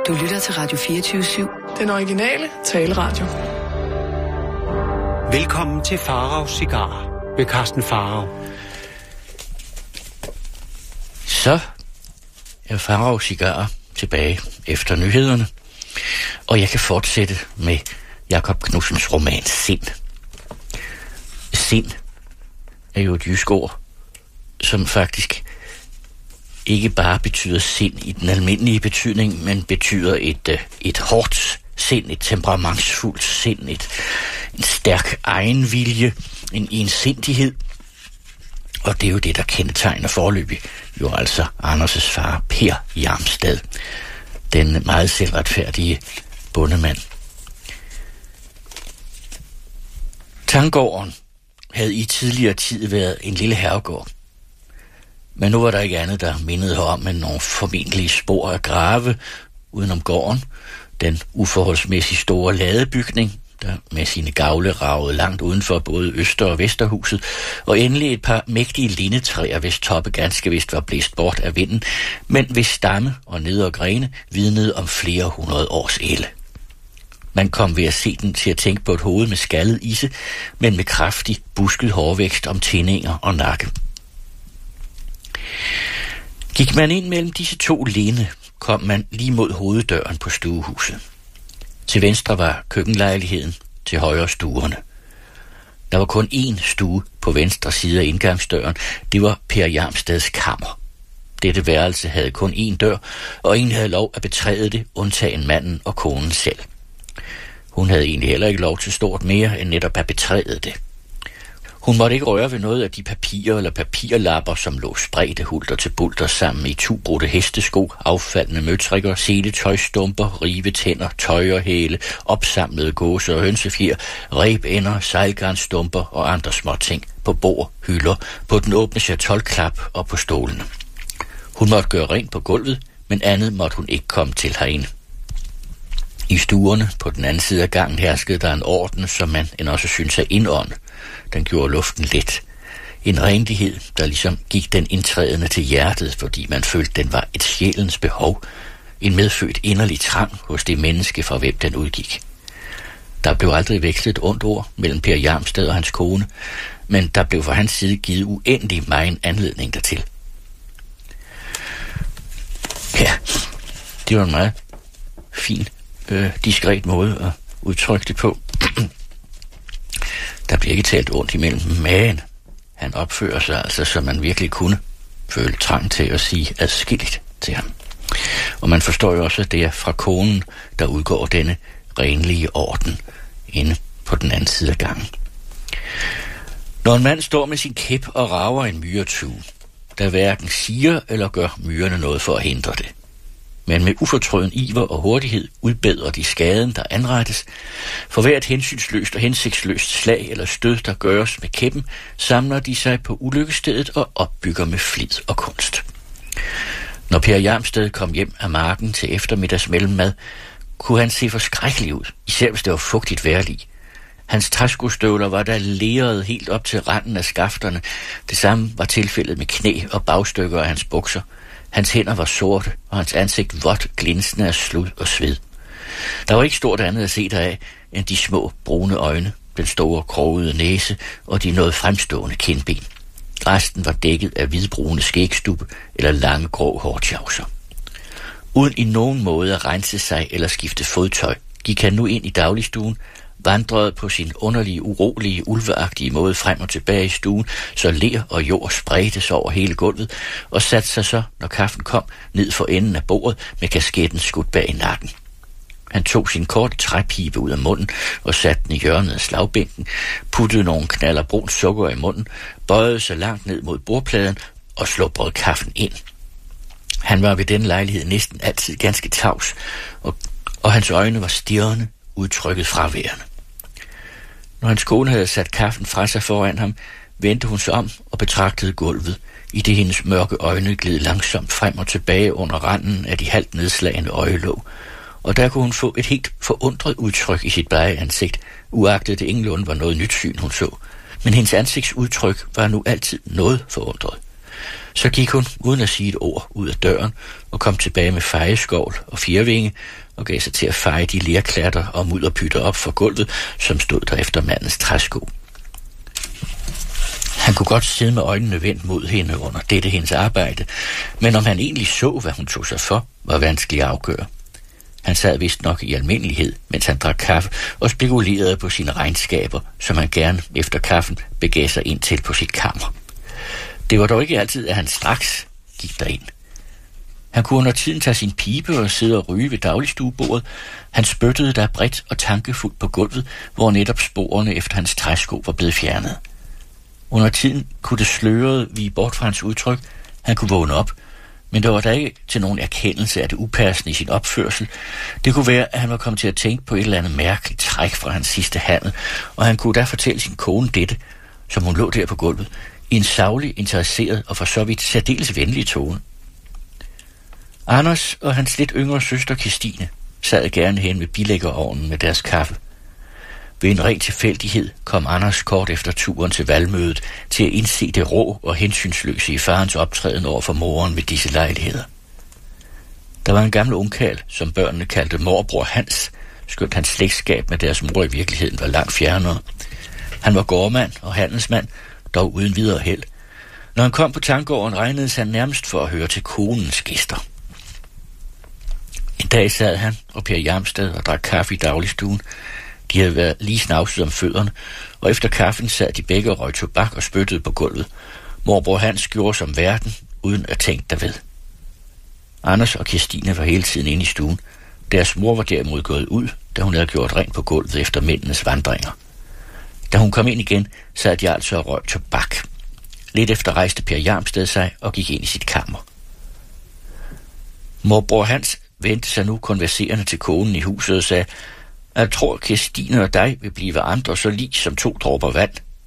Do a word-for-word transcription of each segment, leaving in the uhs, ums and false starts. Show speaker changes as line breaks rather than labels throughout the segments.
Du lytter til Radio fireogtyve syv.
Den originale taleradio.
Velkommen til Faraos Cigarer ved Carsten Farao.
Så er Faraos Cigarer tilbage efter nyhederne, og jeg kan fortsætte med Jakob Knudsens roman Sind. Sind er jo et jysk ord, som faktisk ikke bare betyder sind i den almindelige betydning, men betyder et, et hårdt sind, et temperamentsfuldt sind, et, en stærk egenvilje, en ensindighed. Og det er jo det, der kendetegner foreløbig jo altså Anders' far, Per Hjarmstad, den meget selvretfærdige bondemand. Tanggården havde i tidligere tid været en lille herregård. Men nu var der ikke andet, der mindede om end nogle formentlige spor af grave udenom gården. Den uforholdsmæssigt store ladebygning, der med sine gavle ragede langt uden for både Øster- og Vesterhuset, og endelig et par mægtige lindetræer, hvis toppe ganske vist var blæst bort af vinden, men hvis stamme og nedre grene vidnede om flere hundrede års ælde. Man kom ved at se den til at tænke på et hoved med skaldet isse, men med kraftig, busket hårvækst om tinninger og nakke. Gik man ind mellem disse to linde, kom man lige mod hoveddøren på stuehuset. Til venstre var køkkenlejligheden, til højre stuerne. Der var kun én stue på venstre side af indgangsdøren. Det var Per Hjarmstads kammer. Dette værelse havde kun én dør, og ingen havde lov at betræde det, undtagen manden og konen selv. Hun havde egentlig heller ikke lov til stort mere end netop at betræde det. Hun måtte ikke røre ved noget af de papirer eller papirlapper, som lå spredte hulter til bulter sammen i tubrudte hestesko, affaldende møtrikker, seletøjstumper, rivetænder, tøjerhæle, opsamlede gåse- og hønsefjer, rebænder, sejlgarnstumper og andre småting på bord, hylder, på den åbne chatolklap og på stolene. Hun måtte gøre rent på gulvet, men andet måtte hun ikke komme til herinde. I stuerne på den anden side af gangen herskede der en orden, som man end også synes at indånde. Den gjorde luften let. En renlighed, der ligesom gik den indtrædende til hjertet, fordi man følte, den var et sjælens behov. En medfødt inderlig trang hos det menneske, for hvem den udgik. Der blev aldrig vekslet ondt ord mellem Per Hjarmstad og hans kone, men der blev fra hans side givet uendelig megen anledning dertil. Ja, det var en meget fin, øh, diskret måde at udtrykke det på. Der bliver ikke talt ondt imellem, men han opfører sig altså, som man virkelig kunne føle trang til at sige adskilligt til ham. Og man forstår jo også, at det er fra konen, der udgår denne renlige orden inde på den anden side af gangen. Når en mand står med sin kæp og rager en myretue, der hverken siger eller gør myrerne noget for at hindre det, men med ufortrøden iver og hurtighed udbedrer de skaden, der anrettes. For hvert hensynsløst og hensigtsløst slag eller stød, der gøres med kæppen, samler de sig på ulykkestedet og opbygger med flid og kunst. Når Per Hjarmstad kom hjem af marken til eftermiddags mellemmad, kunne han se forskrækkelig ud, især hvis det var fugtigt vejrlig. Hans træskostøvler var der leret helt op til randen af skafterne. Det samme var tilfældet med knæ og bagstykker af hans bukser. Hans hænder var sorte, og hans ansigt vådt glinsende af slud og sved. Der var ikke stort andet at se deraf, end de små brune øjne, den store krogede næse og de noget fremstående kindben. Resten var dækket af hvidbrune skægstubbe eller lange grå hårtjavser. Uden i nogen måde at rense sig eller skifte fodtøj, gik han nu ind i dagligstuen, vandrede på sin underlige, urolige, ulveagtige måde frem og tilbage i stuen, så ler og jord spredtes over hele gulvet, og satte sig så, når kaffen kom, ned for enden af bordet med kasketten skudt bag i nakken. Han tog sin korte træpibe ud af munden og satte den i hjørnet af slagbænken, puttede nogle knaller brunt sukker i munden, bøjede sig langt ned mod bordpladen og slubrede kaffen ind. Han var ved den lejlighed næsten altid ganske tavs, og, og hans øjne var stirrende, udtrykket fraværende. Når hans kone havde sat kaffen fra sig foran ham, vendte hun sig om og betragtede gulvet, i det hendes mørke øjne gled langsomt frem og tilbage under randen af de halvt nedslagende øjelåg, og der kunne hun få et helt forundret udtryk i sit blege ansigt, uagtet det ingenlunde var noget nyt syn, hun så. Men hendes ansigtsudtryk var nu altid noget forundret. Så gik hun, uden at sige et ord, ud af døren og kom tilbage med fejeskål og fjervinge og gav sig til at feje de lerklatter og mudderpytter op for gulvet, som stod der efter mandens træsko. Han kunne godt sidde med øjnene vendt mod hende under dette hendes arbejde, men om han egentlig så, hvad hun tog sig for, var vanskeligt at afgøre. Han sad vist nok i almindelighed, mens han drak kaffe og spekulerede på sine regnskaber, som han gerne efter kaffen begav sig ind til på sit kammer. Det var dog ikke altid, at han straks gik derind. Han kunne under tiden tage sin pibe og sidde og ryge ved dagligstuebordet. Han spyttede der bredt og tankefuldt på gulvet, hvor netop sporene efter hans træsko var blevet fjernet. Under tiden kunne det slørede vige bort fra hans udtryk. Han kunne vågne op, men der var der ikke til nogen erkendelse af det upassende i sin opførsel. Det kunne være, at han var kommet til at tænke på et eller andet mærkeligt træk fra hans sidste handel, og han kunne da fortælle sin kone dette, som hun lå der på gulvet, i en saglig, interesseret og for så vidt særdeles venlig tone. Anders og hans lidt yngre søster Kirstine sad gerne hen ved bilæggerovnen med deres kaffe. Ved en ren tilfældighed kom Anders kort efter turen til valgmødet til at indse det rå og hensynsløse i farens optræden over for moren ved disse lejligheder. Der var en gammel ungkarl, som børnene kaldte morbror Hans, skønt hans slægtskab med deres mor i virkeligheden var langt fjernere. Han var gårdmand og handelsmand, dog uden videre held. Når han kom på Tanggården, regnedes han nærmest for at høre til konens gæster. En dag sad han og Per Hjermstad og drak kaffe i dagligstuen. De havde været lige snavset om fødderne, og efter kaffen sad de begge og røg tobak og spyttede på gulvet. Morbror Hans gjorde som verden, uden at tænke derved. Anders og Kirstine var hele tiden inde i stuen. Deres mor var derimod gået ud, da hun havde gjort rent på gulvet efter mændenes vandringer. Da hun kom ind igen, sad de altså og røg tobak. Lidt efter rejste Per Hjermstad sig og gik ind i sit kammer. Morbror Hans vendte sig nu konverserende til konen i huset og sagde: "Jeg tror, Kirstine og dig vil blive andre så lig som to dråber vand."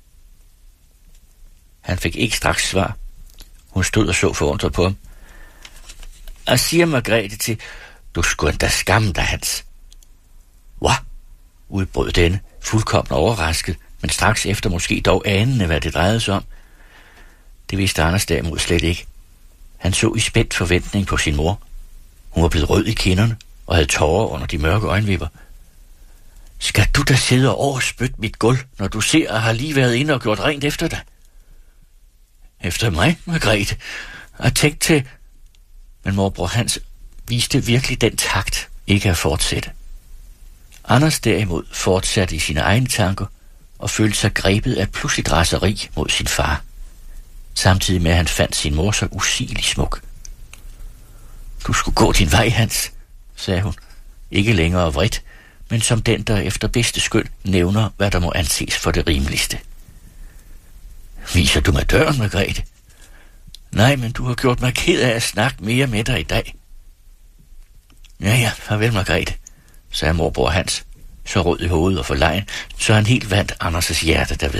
Han fik ikke straks svar. Hun stod og så forundret på ham. "Jeg siger Margrethe til, du skulle endda skamme dig, Hans." "Hvad?" udbrød denne, fuldkommen overrasket, men straks efter måske dog anende, hvad det drejede sig om. Det vidste Anders derimod slet ikke. Han så i spændt forventning på sin mor. Hun var blevet rød i kinderne og havde tårer under de mørke øjenvipper. "Skal du da sidde og overspytte mit gulv, når du ser, at har lige været inde og gjort rent efter dig?" "Efter mig, Margrethe? Jeg tænkte til..." Men morbror Hans viste virkelig den takt ikke at fortsætte. Anders derimod fortsatte i sine egne tanker og følte sig grebet af pludseligt raseri mod sin far, samtidig med at han fandt sin mor så usigelig smuk. "Du skulle gå din vej, Hans," sagde hun, ikke længere vredt, men som den, der efter bedste skøn nævner, hvad der må anses for det rimeligste. "Viser du mig døren, Margrethe?" "Nej, men du har gjort mig ked af at snakke mere med dig i dag." "Ja, ja, farvel, Margrethe," sagde morbror Hans, så rød i hovedet og forlegen, så han helt vandt Anders' hjerte derved.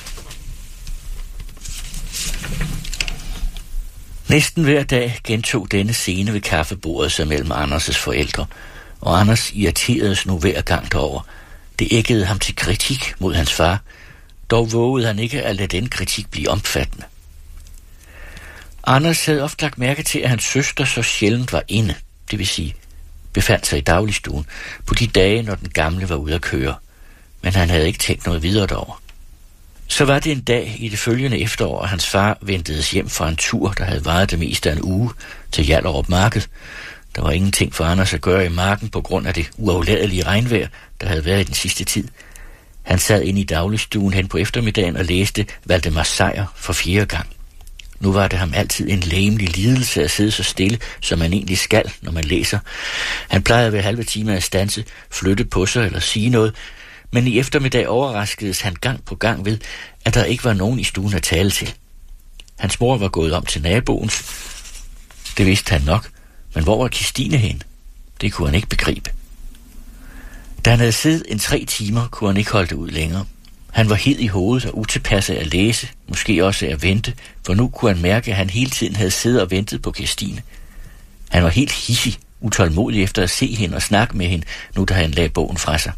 Næsten hver dag gentog denne scene ved kaffebordet sig mellem Anders' forældre, og Anders irriteredes nu hver gang derover. Det æggede ham til kritik mod hans far, dog vågede han ikke at lade den kritik blive omfattende. Anders havde ofte lagt mærke til, at hans søster så sjældent var inde, det vil sige befandt sig i dagligstuen, på de dage, når den gamle var ude at køre, men han havde ikke tænkt noget videre derover. Så var det en dag i det følgende efterår, at hans far ventedes hjem fra en tur, der havde varet det meste af en uge, til Hjallerup Marked. Der var ingenting for Anders at gøre i marken på grund af det uafladelige regnvejr, der havde været i den sidste tid. Han sad inde i dagligstuen hen på eftermiddagen og læste Valdemar Sejr for fjerde gang. Nu var det ham altid en lægemlig lidelse at sidde så stille, som man egentlig skal, når man læser. Han plejede ved halve time at standse, flytte på sig eller sige noget, men i eftermiddag overraskedes han gang på gang ved, at der ikke var nogen i stuen at tale til. Hans mor var gået om til naboens. Det vidste han nok, men hvor var Kirstine hen? Det kunne han ikke begribe. Da han havde siddet en tre timer, kunne han ikke holde det ud længere. Han var hed i hovedet og utilpasset at læse, måske også at vente, for nu kunne han mærke, at han hele tiden havde siddet og ventet på Kirstine. Han var helt hissig, utålmodig efter at se hende og snakke med hende, nu da han lagde bogen fra sig.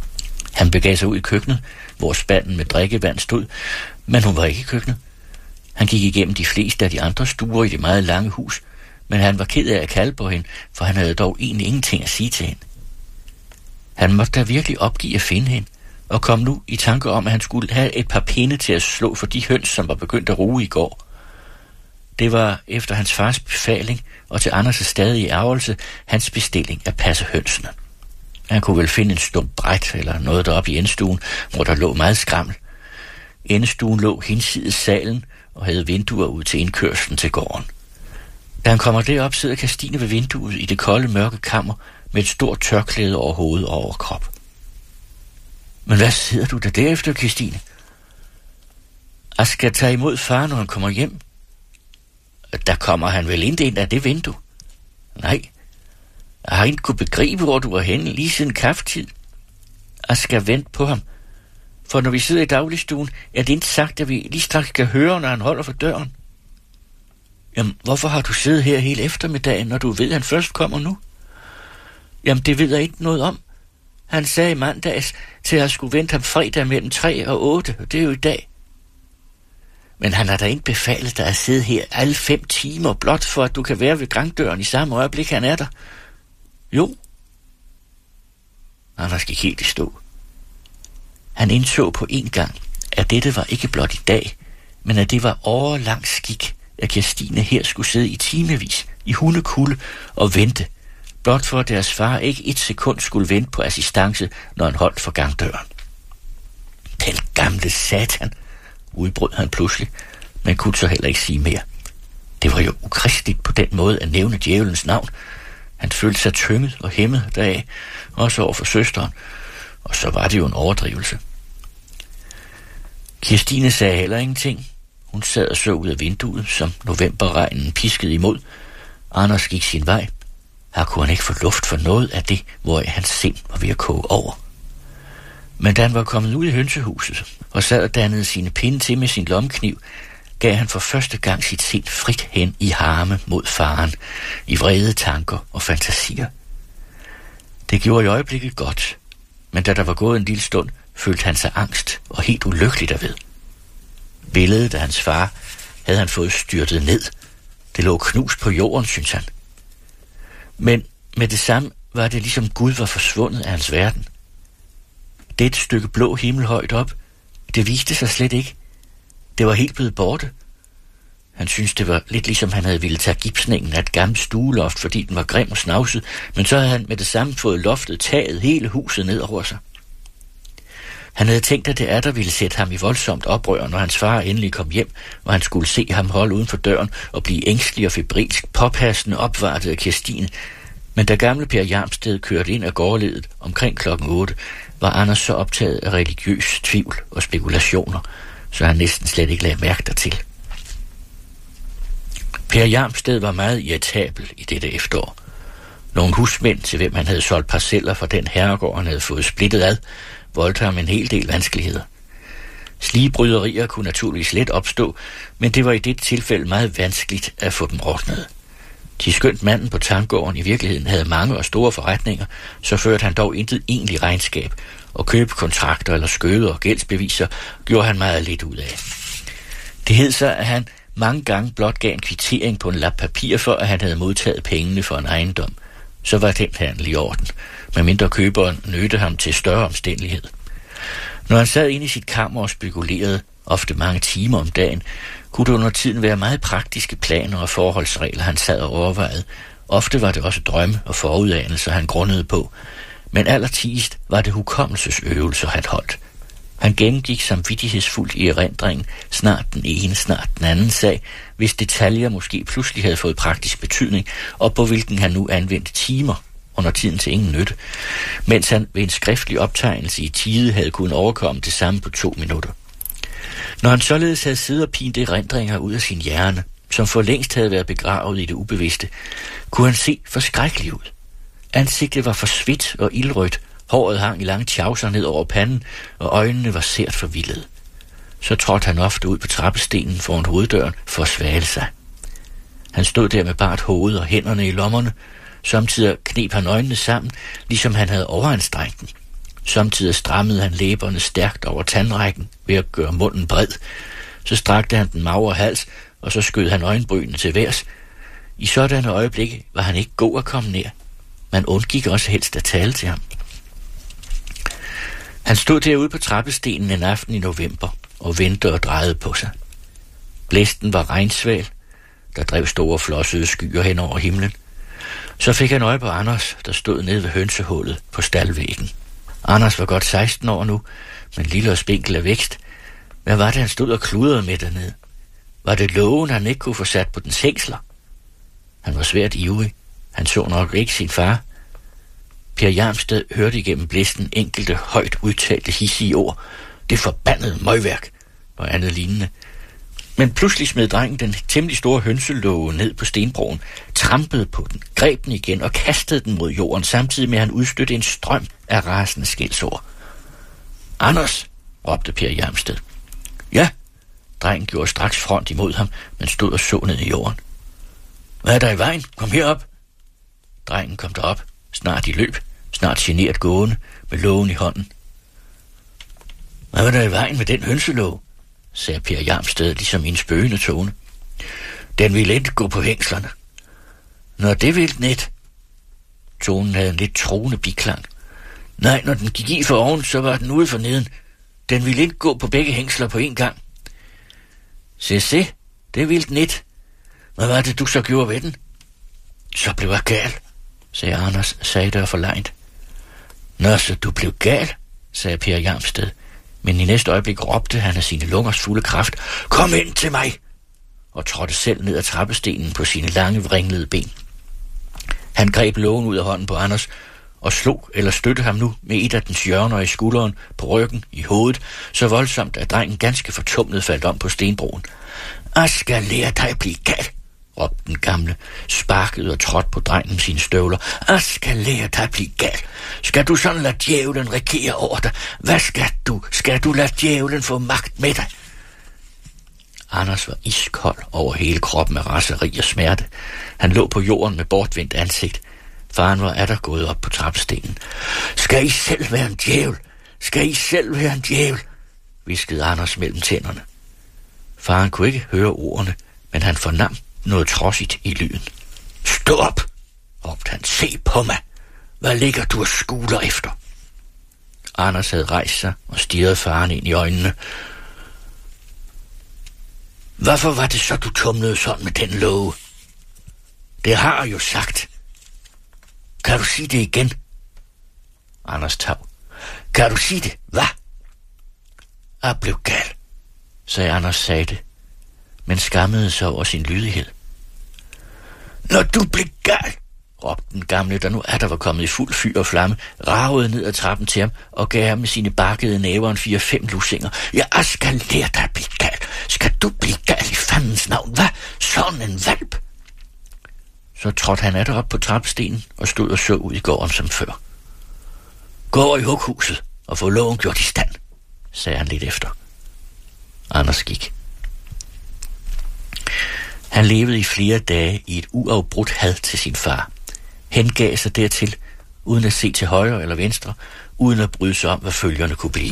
Han begav sig ud i køkkenet, hvor spanden med drikkevand stod, men hun var ikke i køkkenet. Han gik igennem de fleste af de andre stuer i det meget lange hus, men han var ked af at kalde på hende, for han havde dog egentlig ingenting at sige til hende. Han måtte da virkelig opgive at finde hende, og kom nu i tanke om, at han skulle have et par pinde til at slå for de høns, som var begyndt at ruge i går. Det var efter hans fars befaling, og til Anders' stadige ærgelse, hans bestilling at passe hønsene. Han kunne vel finde en stump bræt eller noget deroppe i endestuen, hvor der lå meget skrammel. Endestuen lå hinsides salen og havde vinduer ud til indkørslen til gården. Da han kommer derop, sidder Kirstine ved vinduet i det kolde, mørke kammer med et stort tørklæde over hovedet og over krop. Men hvad sidder du der derefter, Kirstine? Jeg skal tage imod far, når han kommer hjem. Der kommer han vel ind ind af det vindue? Nej, jeg har ikke kunne begribe, hvor du var henne lige siden kaffetid. Jeg skal vente på ham, for når vi sidder i dagligstuen, er det ikke sagt, at vi lige straks skal høre, når han holder for døren. Jamen, hvorfor har du siddet her hele eftermiddagen, når du ved, at han først kommer nu? Jamen, det ved jeg ikke noget om. Han sagde i mandags, til at jeg skulle vente ham fredag mellem tre og otte, og det er jo i dag. Men han har da ikke befalet dig at sidde her alle fem timer, blot for at du kan være ved gangdøren i samme øjeblik, han er der. Jo. Anders gik helt i stå. Han indså på en gang, at dette var ikke blot i dag, men at det var årelang skik, at Kirstine her skulle sidde i timevis i hundekulde og vente, blot for at deres far ikke et sekund skulle vente på assistance, når han holdt for gangdøren. Den gamle satan, udbrød han pludselig, men kunne så heller ikke sige mere. Det var jo ukristeligt på den måde at nævne djævelens navn. Han følte sig tynget og hæmmet deraf, også over for søsteren, og så var det jo en overdrivelse. Kirstine sagde heller ingenting. Hun sad og så ud af vinduet, som novemberregnen piskede imod. Anders gik sin vej. Her kunne han ikke få luft for noget af det, hvor hans sind var ved at koge over. Men da han var kommet ud i hønsehuset og sad og dannede sine pinde til med sin lommekniv, gav han for første gang sit sind frit hen i harme mod faren, i vrede tanker og fantasier. Det gjorde i øjeblikket godt, men da der var gået en lille stund, følte han sig angst og helt ulykkelig derved. Billedet af hans far havde han fået styrtet ned. Det lå knust på jorden, synes han. Men med det samme var det ligesom Gud var forsvundet af hans verden. Det et stykke blå himmel højt op, det viste sig slet ikke. Det var helt blevet borte. Han syntes, det var lidt ligesom han havde ville tage gipsningen af et gammelt stueloft, fordi den var grim og snavset, men så havde han med det samme fået loftet taget hele huset ned over sig. Han havde tænkt, at det er der ville sætte ham i voldsomt oprør, når hans far endelig kom hjem, og han skulle se ham holde uden for døren og blive ængstelig og febrilsk, påpassende opvartet af Kirstine. Men da gamle Per Hjarmsted kørte ind af gårdledet omkring klokken otte, var Anders så optaget af religiøs tvivl og spekulationer, så han næsten slet ikke lagde mærke dertil. Per Hjarmsted var meget irritabel i dette efterår. Nogle husmænd, til hvem han havde solgt parceller fra den herregård, han havde fået splittet ad, voldte ham en hel del vanskeligheder. Slige bryderier kunne naturligvis let opstå, men det var i dette tilfælde meget vanskeligt at få dem ordnet. Til skønt manden på Tangården i virkeligheden havde mange og store forretninger, så førte han dog intet egentlig regnskab, og købekontrakter eller skøder og gældsbeviser gjorde han meget lidt ud af. Det hed så, at han mange gange blot gav en kvittering på en lap papir for, at han havde modtaget pengene for en ejendom. Så var den handel i orden, medmindre køberen nødte ham til større omstændighed. Når han sad inde i sit kammer og spekulerede, ofte mange timer om dagen, kunne det under tiden være meget praktiske planer og forholdsregler, han sad og overvejede. Ofte var det også drømme og forudanelser, han grundede på, men allertigst var det hukommelsesøvelser, han holdt. Han gennemgik samvittighedsfuldt i erindringen, snart den ene, snart den anden sag, hvis detaljer måske pludselig havde fået praktisk betydning, og på hvilken han nu anvendte timer, under tiden til ingen nytte, mens han ved en skriftlig optegnelse i tide havde kunnet overkomme det samme på to minutter. Når han således havde siddet og pint erindringer ud af sin hjerne, som for længst havde været begravet i det ubevidste, kunne han se forskrækkelig ud. Ansigtet var forsvidt og ildrødt, håret hang i lange tjavser ned over panden, og øjnene var sært forvildede. Så trådte han ofte ud på trappestenen foran hoveddøren for at svale sig. Han stod der med bart hoved og hænderne i lommerne. Samtidig kneb han øjnene sammen, ligesom han havde overanstrengt den. Samtidig strammede han læberne stærkt over tandrækken ved at gøre munden bred, Så strakte han den magre hals, og så skød han øjenbrynene til værs. I sådanne øjeblikke var han ikke god at komme nær. Man undgik også helst at tale til ham. Han stod derude på trappestenen en aften i november og ventede og drejede på sig. Blæsten var regnsval, der drev store flossede skyer hen over himlen. Så fik han øje på Anders, der stod nede ved hønsehullet på staldvæggen. Anders var godt seksten år nu, men lille og spinkel af vækst. Hvad var det, han stod og kludrede med dernede? Var det lågen, han ikke kunne få sat på dens hængsler? Han var svært ivrig. Han så nok ikke sin far. Per Hjarmsted hørte igennem blæsten enkelte højt udtalte hissige ord. Det forbandede møgværk og andet lignende. Men pludselig smed drengen den temmelig store hønselåge ned på stenbroen, trampede på den, greb den igen og kastede den mod jorden, samtidig med at han udstødte en strøm af rasende skældsord. Anders, råbte Per Hjarmsted. Ja, drengen gjorde straks front imod ham, men stod og så ned i jorden. Hvad er der i vejen? Kom herop. Drengen kom derop, snart i løb, snart genert gående, med lågen i hånden. Hvad var der i vejen med den hønselåge? Sagde Per Hjarmsted ligesom i en spøgende tone. Den ville ikke gå på hængslerne. Nå, det ville den ikke. Tonen havde en lidt troende biklang. Nej, når den gik i for oven, så var den ude for neden. Den ville ikke gå på begge hængsler på en gang. Se, se, det ville den ikke. Hvad var det, du så gjorde ved den? Så blev jeg gal, sagde Anders, sagde det og forlegent. Nå, så du blev gal, sagde Per Hjarmsted. Men i næste øjeblik råbte han af sine lungers fulde kraft, kom ind til mig, og trådte selv ned ad trappestenen på sine lange, vringlede ben. Han greb lågen ud af hånden på Anders, og slog eller støtte ham nu med et af dens hjørner i skulderen, på ryggen, i hovedet, så voldsomt, at drengen ganske fortumlet faldt om på stenbroen. Jeg skal lære dig at blive gal, råbte den gamle, sparkede og trådte på drengen med sine støvler. Jeg skal lære dig at blive gal. Skal du sådan lade djævlen regere over dig? Hvad skal du? Skal du lade djævlen få magt med dig? Anders var iskold over hele kroppen af raseri og smerte. Han lå på jorden med bortvendt ansigt. Faren var atter gået op på trappestenen. Skal I selv være en djævel? Skal I selv være en djævel? Hviskede Anders mellem tænderne. Faren kunne ikke høre ordene, men han fornam noget trodsigt i lyden. Stå op, råbte han. Se på mig. Hvad ligger du og skuler efter? Anders havde rejst sig og stirrede faren ind i øjnene. Hvorfor var det så, du tumlede sådan med den låge? Det har jeg jo sagt. Kan du sige det igen? Anders tav. Kan du sige det? Hvad? Jeg blev gal, sagde Anders sagde, men skammede sig over sin lydighed. Når du blev gal, råbte den gamle, der nu er der var kommet i fuld fyr og flamme, ragede ned ad trappen til ham og gav ham med sine bakkede næver en fire-fem lussinger. Ja, jeg skal lære dig at blive gal. Skal du blive gal i fandens navn? Hvad? Sådan en valp? Så trådte han atter op på trappestenen og stod og så ud i gården som før. Gå over i hughuset og få lågen gjort i stand, sagde han lidt efter. Anders gik. Han levede i flere dage i et uafbrudt had til sin far. Hengav sig dertil, uden at se til højre eller venstre, uden at bryde sig om, hvad følgerne kunne blive.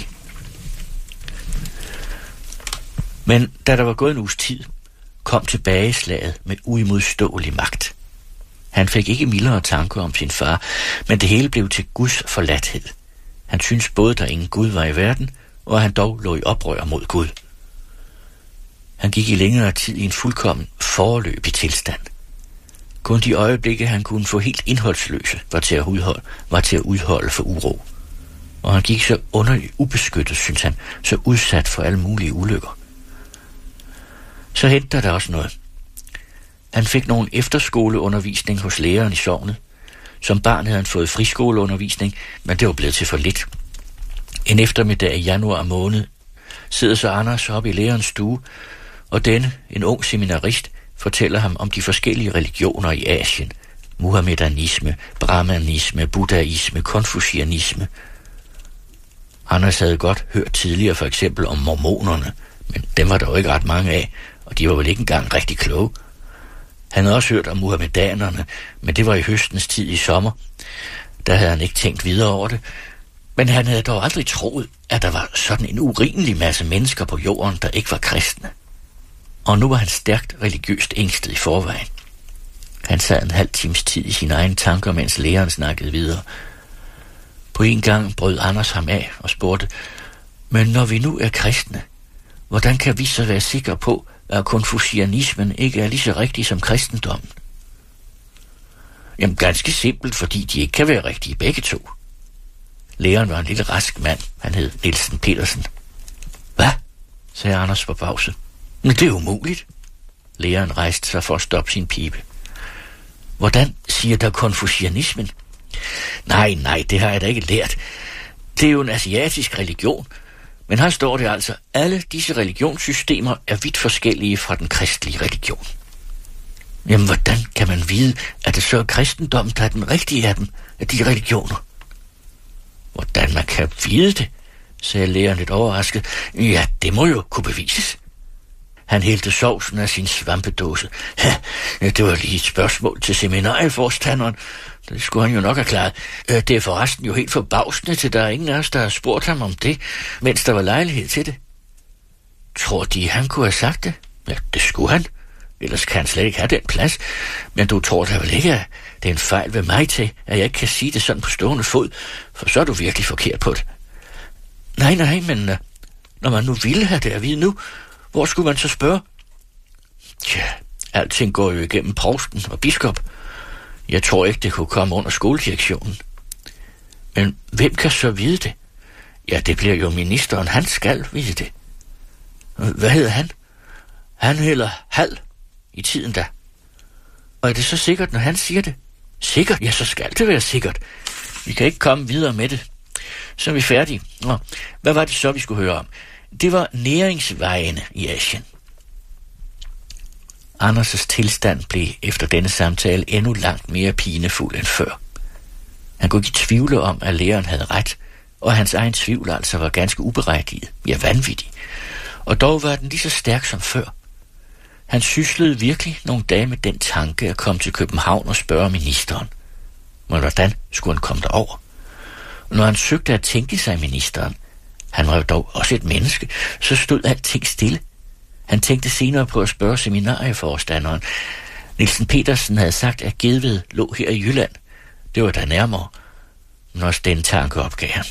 Men da der var gået en uges tid, kom tilbageslaget med uimodståelig magt. Han fik ikke mildere tanker om sin far, men det hele blev til Guds forladthed. Han syntes både, der ingen Gud var i verden, og han dog lå i oprør mod Gud. Han gik i længere tid i en fuldkommen foreløbig tilstand. Kun de øjeblikke, han kunne få helt indholdsløse, var til at udholde, var til at udholde for uro. Og han gik så underligt ubeskyttet, synes han, så udsat for alle mulige ulykker. Så hentede der også noget. Han fik nogen efterskoleundervisning hos læreren i sognet. Som barn havde han fået friskoleundervisning, men det var blevet til for lidt. En eftermiddag i januar måned sidder så Anders op i lærerens stue, og denne, en ung seminarist, fortæller ham om de forskellige religioner i Asien. Muhammedanisme, brahmanisme, buddhaisme, konfucianisme. Anders havde godt hørt tidligere for eksempel om mormonerne, men dem var der jo ikke ret mange af, og de var vel ikke engang rigtig kloge. Han havde også hørt om muhammedanerne, men det var i høstens tid i sommer. Der havde han ikke tænkt videre over det, men han havde dog aldrig troet, at der var sådan en urimelig masse mennesker på jorden, der ikke var kristne. Og nu var han stærkt religiøst ængstet i forvejen. Han sad en halv times tid i sine egne tanker, mens læreren snakkede videre. På en gang brød Anders ham af og spurgte, men når vi nu er kristne, hvordan kan vi så være sikre på, at konfucianismen ikke er lige så rigtig som kristendommen? Jamen ganske simpelt, fordi de ikke kan være rigtige begge to. Læreren var en lille rask mand. Han hed Nielsen Petersen. Hvad? Sagde Anders på pause. Men det er umuligt. Læreren rejste sig for at stoppe sin pibe. Hvordan siger der konfucianismen? Nej, nej, det har jeg da ikke lært. Det er jo en asiatisk religion. Men her står det altså, alle disse religionssystemer er vidt forskellige fra den kristelige religion. Jamen, hvordan kan man vide, at det så er kristendommen, der er den rigtige af dem, af de religioner? Hvordan man kan vide det, sagde læreren lidt overrasket. Ja, det må jo kunne bevises. Han hældte sovsen af sin svampedåse. Ja, det var lige et spørgsmål til seminarieforstanderen. Det skulle han jo nok have klaret. Det er forresten jo helt forbavsende, til der er ingen af os, der har spurgt ham om det, mens der var lejlighed til det. Tror de, han kunne have sagt det? Ja, det skulle han. Ellers kan han slet ikke have den plads. Men du tror da vel ikke, at det er en fejl ved mig til, at jeg ikke kan sige det sådan på stående fod, for så er du virkelig forkert på det. Nej, nej, men når man nu ville have det at vide nu, hvor skulle man så spørge? Tja, alting går jo igennem provsten og biskop. Jeg tror ikke, det kunne komme under skoledirektionen. Men hvem kan så vide det? Ja, det bliver jo ministeren. Han skal vide det. Hvad hedder han? Han hedder Hal i tiden da. Og er det så sikkert, når han siger det? Sikkert? Ja, så skal det være sikkert. Vi kan ikke komme videre med det. Så er vi færdige. Nå, hvad var det så, vi skulle høre om? Det var næringsvejene i Asien. Anders' tilstand blev efter denne samtale endnu langt mere pinefuld end før. Han kunne ikke tvivle om, at læreren havde ret, og hans egen tvivl altså var ganske uberettiget, ja vanvittig. Og dog var den lige så stærk som før. Han syslede virkelig nogle dage med den tanke at komme til København og spørge ministeren. Men hvordan skulle han komme derover? Når han søgte at tænke sig ministeren, han var jo dog også et menneske, så stod alting stille. Han tænkte senere på at spørge seminarieforstanderen. Nielsen Petersen havde sagt, at Gedved lå her i Jylland. Det var der nærmere, men også den tanke opgav han.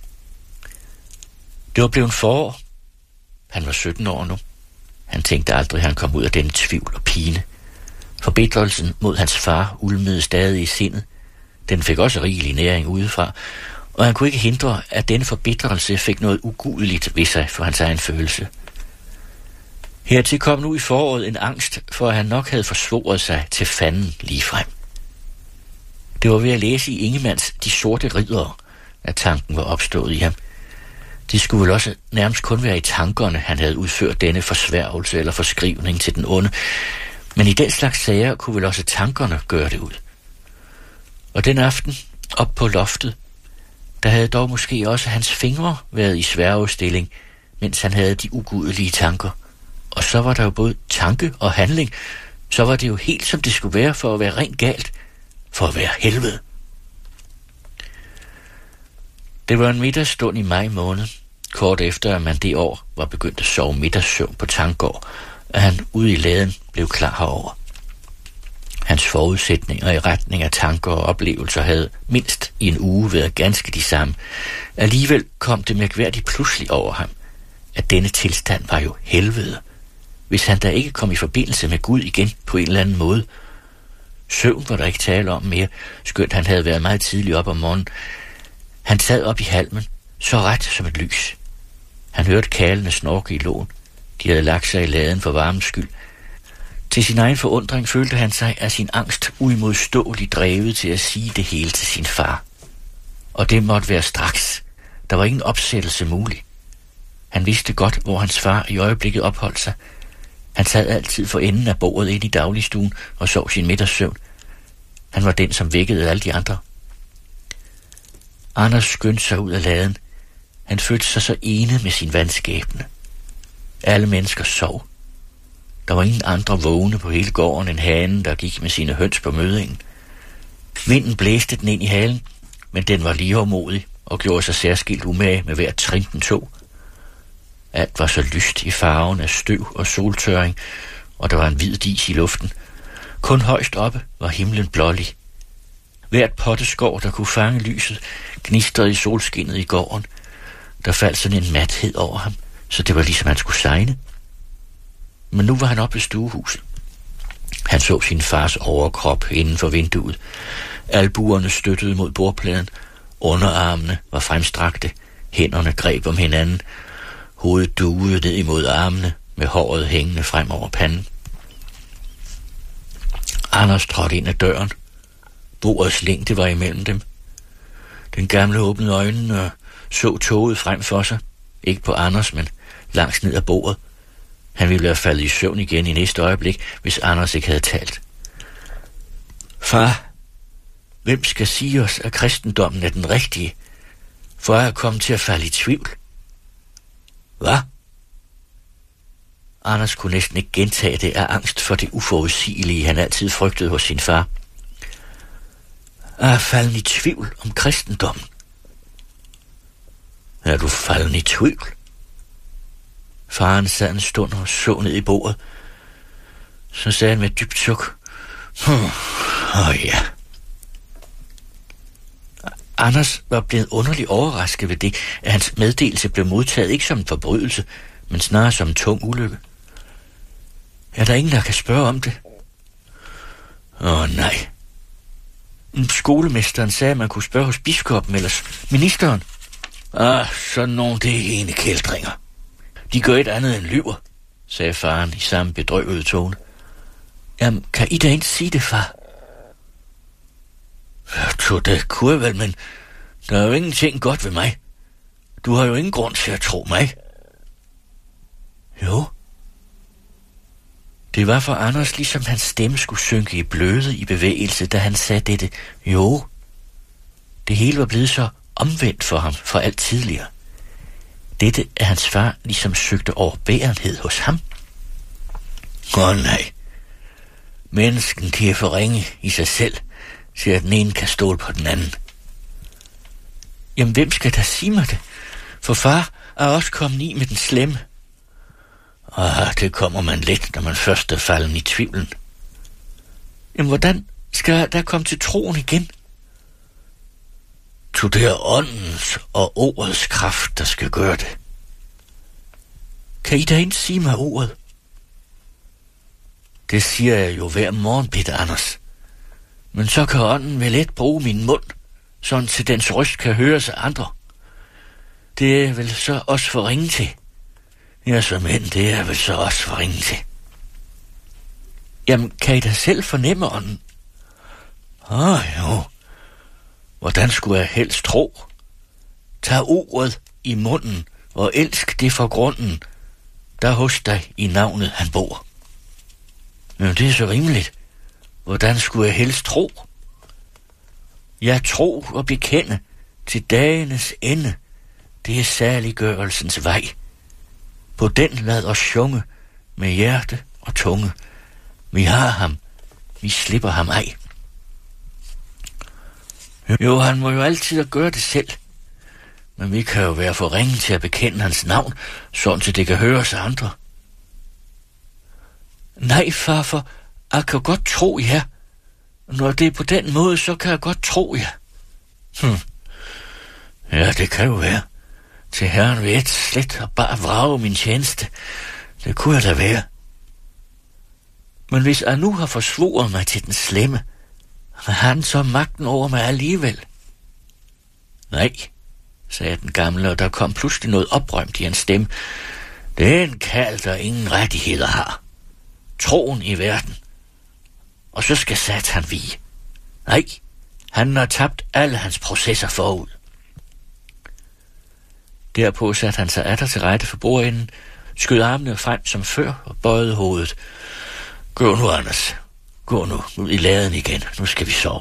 Det var blevet forår. Han var sytten år nu. Han tænkte aldrig, at han kom ud af den tvivl og pine. Forbitrelsen mod hans far ulmede stadig i sindet. Den fik også rigelig næring udefra, og han kunne ikke hindre, at denne forbitrelse fik noget ugudeligt ved sig for hans egen følelse. Hertil kom nu i foråret en angst for, at han nok havde forsvoret sig til fanden ligefrem. Det var ved at læse i Ingemanns De Sorte Riddere, at tanken var opstået i ham. Det skulle vel også nærmest kun være i tankerne, han havde udført denne forsværgelse eller forskrivning til den onde, men i den slags sager kunne vel også tankerne gøre det ud. Og den aften, op på loftet, der havde dog måske også hans fingre været i sværgestilling, mens han havde de ugudelige tanker. Og så var der jo både tanke og handling, så var det jo helt som det skulle være for at være rent galt, for at være helvede. Det var en middagsstund i maj måned, kort efter at man det år var begyndt at sove middagssøvn på Tangård, at han ude i laden blev klar herover. Hans forudsætninger i retning af tanker og oplevelser havde mindst i en uge været ganske de samme. Alligevel kom det mærkværdigt pludselig over ham, at denne tilstand var jo helvede, hvis han da ikke kom i forbindelse med Gud igen på en eller anden måde. Søvn var der ikke tale om mere, skønt han havde været meget tidligt op om morgenen. Han sad op i halmen, så ret som et lys. Han hørte kalene snorke i lån. De havde lagt sig i laden for varmens skyld. Til sin egen forundring følte han sig af sin angst uimodståeligt drevet til at sige det hele til sin far. Og det måtte være straks. Der var ingen opsættelse mulig. Han vidste godt, hvor hans far i øjeblikket opholdt sig. Han sad altid for enden af bordet ind i dagligstuen og sov sin middagssøvn. Han var den, som vækkede alle de andre. Anders skyndte sig ud af laden. Han følte sig så ene med sin vandskæbne. Alle mennesker sov. Der var ingen andre vågne på hele gården end hanen, der gik med sine høns på mødingen. Vinden blæste den ind i halen, men den var lige hårdmodig og gjorde sig særskilt umage med hver trin den tog. Alt var så lyst i farven af støv og soltørring, og der var en hvid dis i luften. Kun højst oppe var himlen blålig. Hvert potteskår, der kunne fange lyset, gnistrede i solskinnet i gården. Der faldt sådan en mathed over ham, så det var ligesom han skulle sejne. Men nu var han oppe ved stuehuset. Han så sin fars overkrop inden for vinduet. Albuerne støttede mod bordpladen. Underarmene var fremstrakte. Hænderne greb om hinanden. Hovedet duede ned imod armene, med håret hængende frem over panden. Anders trådte ind ad døren. Bordets længde var imellem dem. Den gamle åbnede øjnene og så toget frem for sig. Ikke på Anders, men langs ned ad bordet. Han ville have faldet i søvn igen i næste øjeblik, hvis Anders ikke havde talt. Far, hvem skal sige os, at kristendommen er den rigtige, for at komme til at falde i tvivl? Hvad? Anders kunne næsten ikke gentage det af angst for det uforudsigelige, han altid frygtede hos sin far. Er falden i tvivl om kristendommen? Er du falden i tvivl? Faren sad en stund og så ned i bordet. Så sagde han med et dybt suk. Åh hmm, oh ja. Anders var blevet underligt overrasket ved det, at hans meddelelse blev modtaget ikke som en forbrydelse, men snarere som en tung ulykke. Er der ingen, der kan spørge om det? Åh oh, nej. Skolemesteren sagde, at man kunne spørge hos biskoppen eller ministeren. Ah, sådan nogle det er ene kældringer. De gør et andet end lyver, sagde faren i samme bedrøvede tone. Jamen, kan I da ikke sige det, far? Jeg tror, det kunne jeg vel, men der er jo ingenting godt ved mig. Du har jo ingen grund til at tro mig. Jo. Det var for Anders, ligesom hans stemme skulle synke i bløde i bevægelse, da han sagde dette. Jo. Det hele var blevet så omvendt for ham for alt tidligere. Dette er hans far ligesom søgte overbærenhed hos ham. Åh oh, nej. Mennesken, de er for ringe i sig selv, til at den ene kan stole på den anden. Jamen, hvem skal da sige mig det? For far er også kommet i med den slemme. Ah, det kommer man let, når man først er falden i tvivlen. Jamen, hvordan skal jeg da komme til troen igen? Så det er åndens og ordets kraft, der skal gøre det. Kan I da ikke sige mig ordet? Det siger jeg jo hver morgen, Peter Anders. Men så kan ånden vel let bruge min mund, sådan til dens røst kan høres af andre. Det er vel så også for ringe til. Ja, så men det er vel så også for ringe til. Jamen, kan I da selv fornemme ånden? Ah, jo. Hvordan skulle jeg helst tro? Tag ordet i munden og elsk det for grunden, der hos dig i navnet han bor. Men det er så rimeligt. Hvordan skulle jeg helst tro? Jeg tro og bekende til dagenes ende. Det er særliggørelsens vej. På den lad os sjunge med hjerte og tunge. Vi har ham, vi slipper ham ej. Jo, han må jo altid at gøre det selv. Men vi kan jo være for ringe til at bekende hans navn, sådan til det kan høres af andre. Nej, far, for jeg kan godt tro jer. Når det er på den måde, så kan jeg godt tro jer. Hm. Ja, det kan jo være. Til Herren vil et slet og bare vrage min tjeneste. Det kunne jeg da være. Men hvis jeg nu har forsvoret mig til den slemme, har han så magten over mig alligevel? Nej, sagde den gamle, og der kom pludselig noget oprømt i hans stemme. Det er en kald, der ingen rettigheder har. Troen i verden. Og så skal Satan vige. Nej, han har tabt alle hans processer forud. Derpå satte han sig atter til rette for bordenden, skød armene frem som før og bøjede hovedet. Gå nu, Anders. Gå nu ud i laden igen. Nu skal vi sove.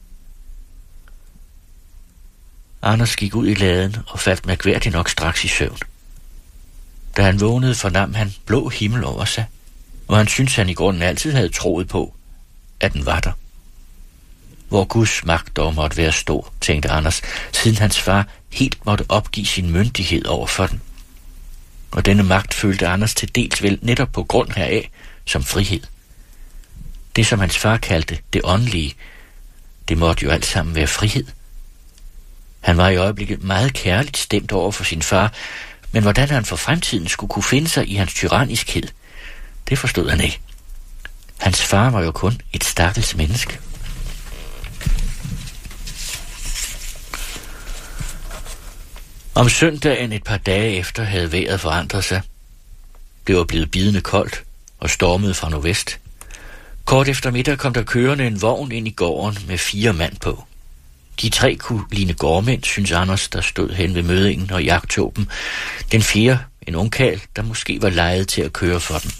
Anders gik ud i laden og faldt mærkværdigt nok straks i søvn. Da han vågnede, fornam han blå himmel over sig, og han syntes, han i grunden altid havde troet på, at den var der. Hvor Guds magt dog måtte være stor, tænkte Anders, siden hans far helt måtte opgive sin myndighed over for den. Og denne magt følte Anders til dels vel netop på grund heraf som frihed. Det, som hans far kaldte det åndelige, det måtte jo alt sammen være frihed. Han var i øjeblikket meget kærligt stemt over for sin far, men hvordan han for fremtiden skulle kunne finde sig i hans tyranniskhed, det forstod han ikke. Hans far var jo kun et stakkels menneske. Om søndagen et par dage efter havde vejret forandret sig. Det var blevet bidende koldt og stormede fra nordvest. Kort efter middag kom der kørende en vogn ind i gården med fire mand på. De tre kunne ligne gårdmænd, synes Anders, der stod hen ved mødingen og jagtog dem. Den fjerde, en ungkarl, der måske var lejet til at køre for dem.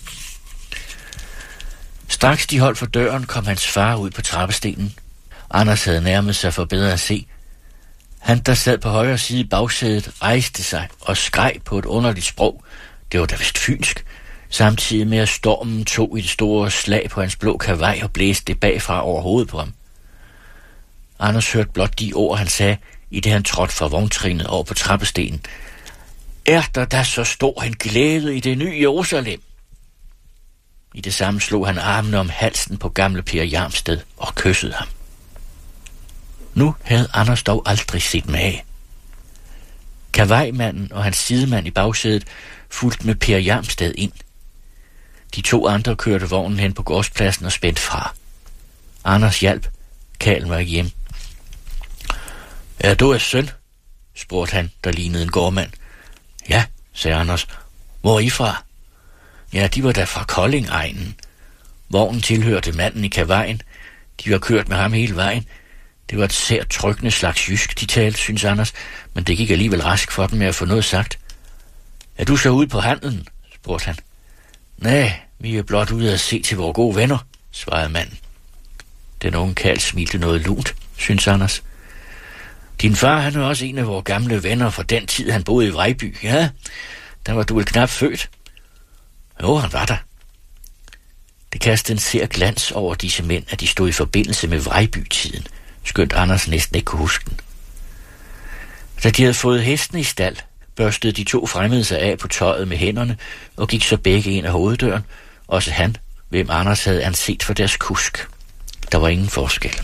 Straks de holdt for døren, kom hans far ud på trappestenen. Anders havde nærmet sig for bedre at se. Han, der sad på højre side i bagsædet, rejste sig og skreg på et underligt sprog. Det var da vist fynsk. Samtidig med at stormen tog et store slag på hans blå kavaj og blæste det bagfra over hovedet på ham. Anders hørte blot de ord, han sagde, i det han trådte fra vogntrinnet over på trappestenen. Er der da så stor en glæde i det nye Jerusalem? I det samme slog han armene om halsen på gamle Per Hjarmsted og kyssede ham. Nu havde Anders dog aldrig set mage. Kavajmanden og hans sidemand i bagsædet fulgte med Per Hjarmsted ind. De to andre kørte vognen hen på gårdspladsen og spændte fra. Anders hjalp. Karlen var ikke hjemme. Er du af søn? Spurgte han, der lignede en gårdmand. Ja, sagde Anders. Hvor er I fra? Ja, de var da fra Kolding-egnen. Vognen tilhørte manden i kavajen. De var kørt med ham hele vejen. Det var et sært trykkende slags jysk, de talte, synes Anders, men det gik alligevel rask for dem med at få noget sagt. Er du så ude på handlen? Spurgte han. Nej, vi er blot ude at se til vores gode venner, svarede manden. Den unge karl smilte noget lunt, synes Anders. Din far, han er også en af vores gamle venner fra den tid, han boede i Vrejby. Ja, der var du vel knap født. Jo, han var der. Det kastede en sær glans over disse mænd, at de stod i forbindelse med Vrejby-tiden, skønt Anders næsten ikke kunne huske den. Da de havde fået hesten i stald, børstede de to fremmede sig af på tøjet med hænderne og gik så begge ind af hoveddøren, også han, hvem Anders havde anset for deres kusk. Der var ingen forskel.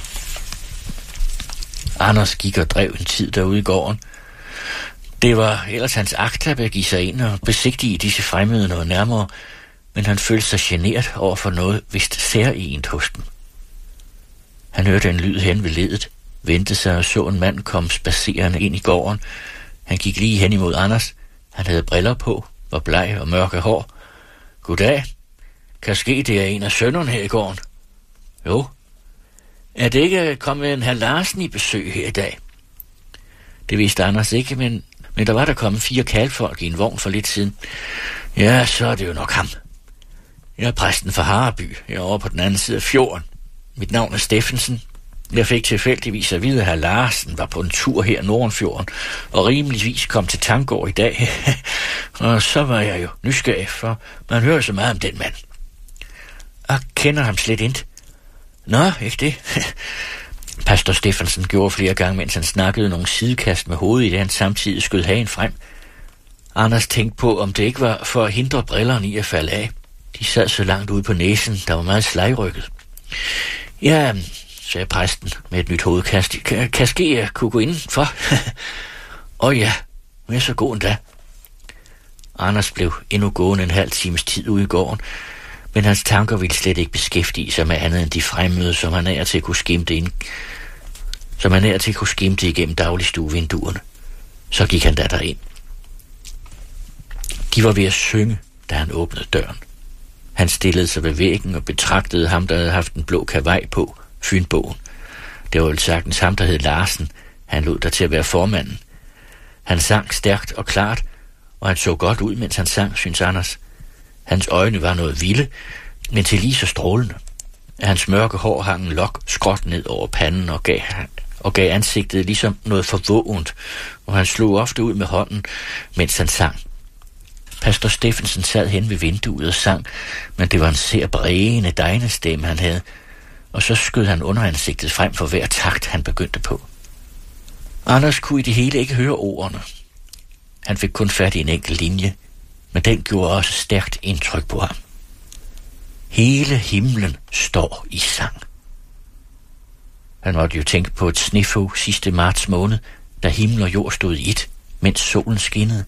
Anders gik og drev en tid derude i gården. Det var ellers hans agt at begive sig ind og besigtige disse fremmede noget nærmere, men han følte sig genert over for noget vist særegent hos dem. Han hørte en lyd hen ved ledet, vendte sig og så en mand komme spacerende ind i gården. Han gik lige hen imod Anders. Han havde briller på, var bleg og mørke hår. Goddag. Kan ske, det er en af sønnerne her i gården? Jo. Er det ikke kommet en herr Larsen i besøg her i dag? Det vidste Anders ikke, men, men der var der kommet fire kalfolk i en vogn for lidt siden. Ja, så er det jo nok ham. Jeg er præsten fra Hareby. Jeg er over på den anden side af fjorden. Mit navn er Steffensen. Jeg fik tilfældigvis at vide, at herr Larsen var på en tur her Nordenfjorden, og rimeligvis kom til Tangård i dag. Og så var jeg jo nysgerrig, for man hører så meget om den mand. Jeg kender ham slet ikke. Nå, ikke det? Pastor Steffensen gjorde flere gange, mens han snakkede nogle sidekast med hovedet, i det han samtidig skød hagen frem. Anders tænkte på, om det ikke var for at hindre brillerne i at falde af. De sad så langt ude på næsen, der var meget slegrykket. Ja, sagde præsten med et nyt hovedkast. Kan, kan ske, jeg kunne gå indenfor? Åh oh ja, hun er så god endda. Anders blev endnu gående en halv times tid ude i gården, men hans tanker ville slet ikke beskæftige sig med andet end de fremmede, som han er til at kunne skimte ind, som han er til at kunne skimte igennem dagligstuevinduerne. Så gik han da derind. De var ved at synge, da han åbnede døren. Han stillede sig ved væggen og betragtede ham, der havde haft en blå kavaj på, Fynbogen. Det var vel sagtens ham, der hed Larsen. Han lod der til at være formanden. Han sang stærkt og klart, og han så godt ud, mens han sang, synes Anders. Hans øjne var noget vilde, men til lige så strålende. Hans mørke hår hang en lok skråt ned over panden og gav, og gav ansigtet ligesom noget forvågent, og han slog ofte ud med hånden, mens han sang. Pastor Steffensen sad hen ved vinduet og sang, men det var en sær brægende, dejende stemme, han havde, og så skød han underansigtet frem for hver takt, han begyndte på. Anders kunne i det hele ikke høre ordene. Han fik kun fat i en enkelt linje, men den gjorde også stærkt indtryk på ham. Hele himlen står i sang. Han måtte jo tænke på et snefog sidste marts måned, da himmel og jord stod i et, mens solen skinnede.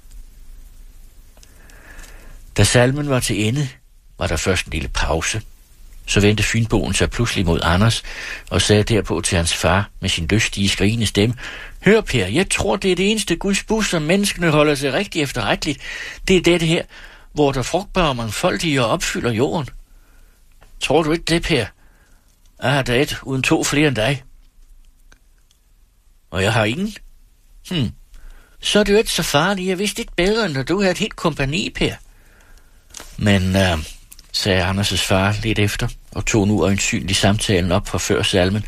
Da salmen var til ende, var der først en lille pause. Så vendte fynboen sig pludselig mod Anders og sagde derpå til hans far med sin lystige, skrigende stemme: Hør, Per, jeg tror, det er det eneste Guds bud, som menneskene holder sig rigtig efterretteligt. Det er dette her, hvor der frugtbare og mangfoldige og opfylder jorden. Tror du ikke det, Per? Jeg har da et uden to flere end dig. Og jeg har ingen. Hm. Så er det jo ikke så farligt. Jeg vidste ikke bedre, end når du havde et helt kompagni, Per. Men, øh, sagde Anders' far lidt efter, og tog nu øjensynligt samtalen op fra før salmen.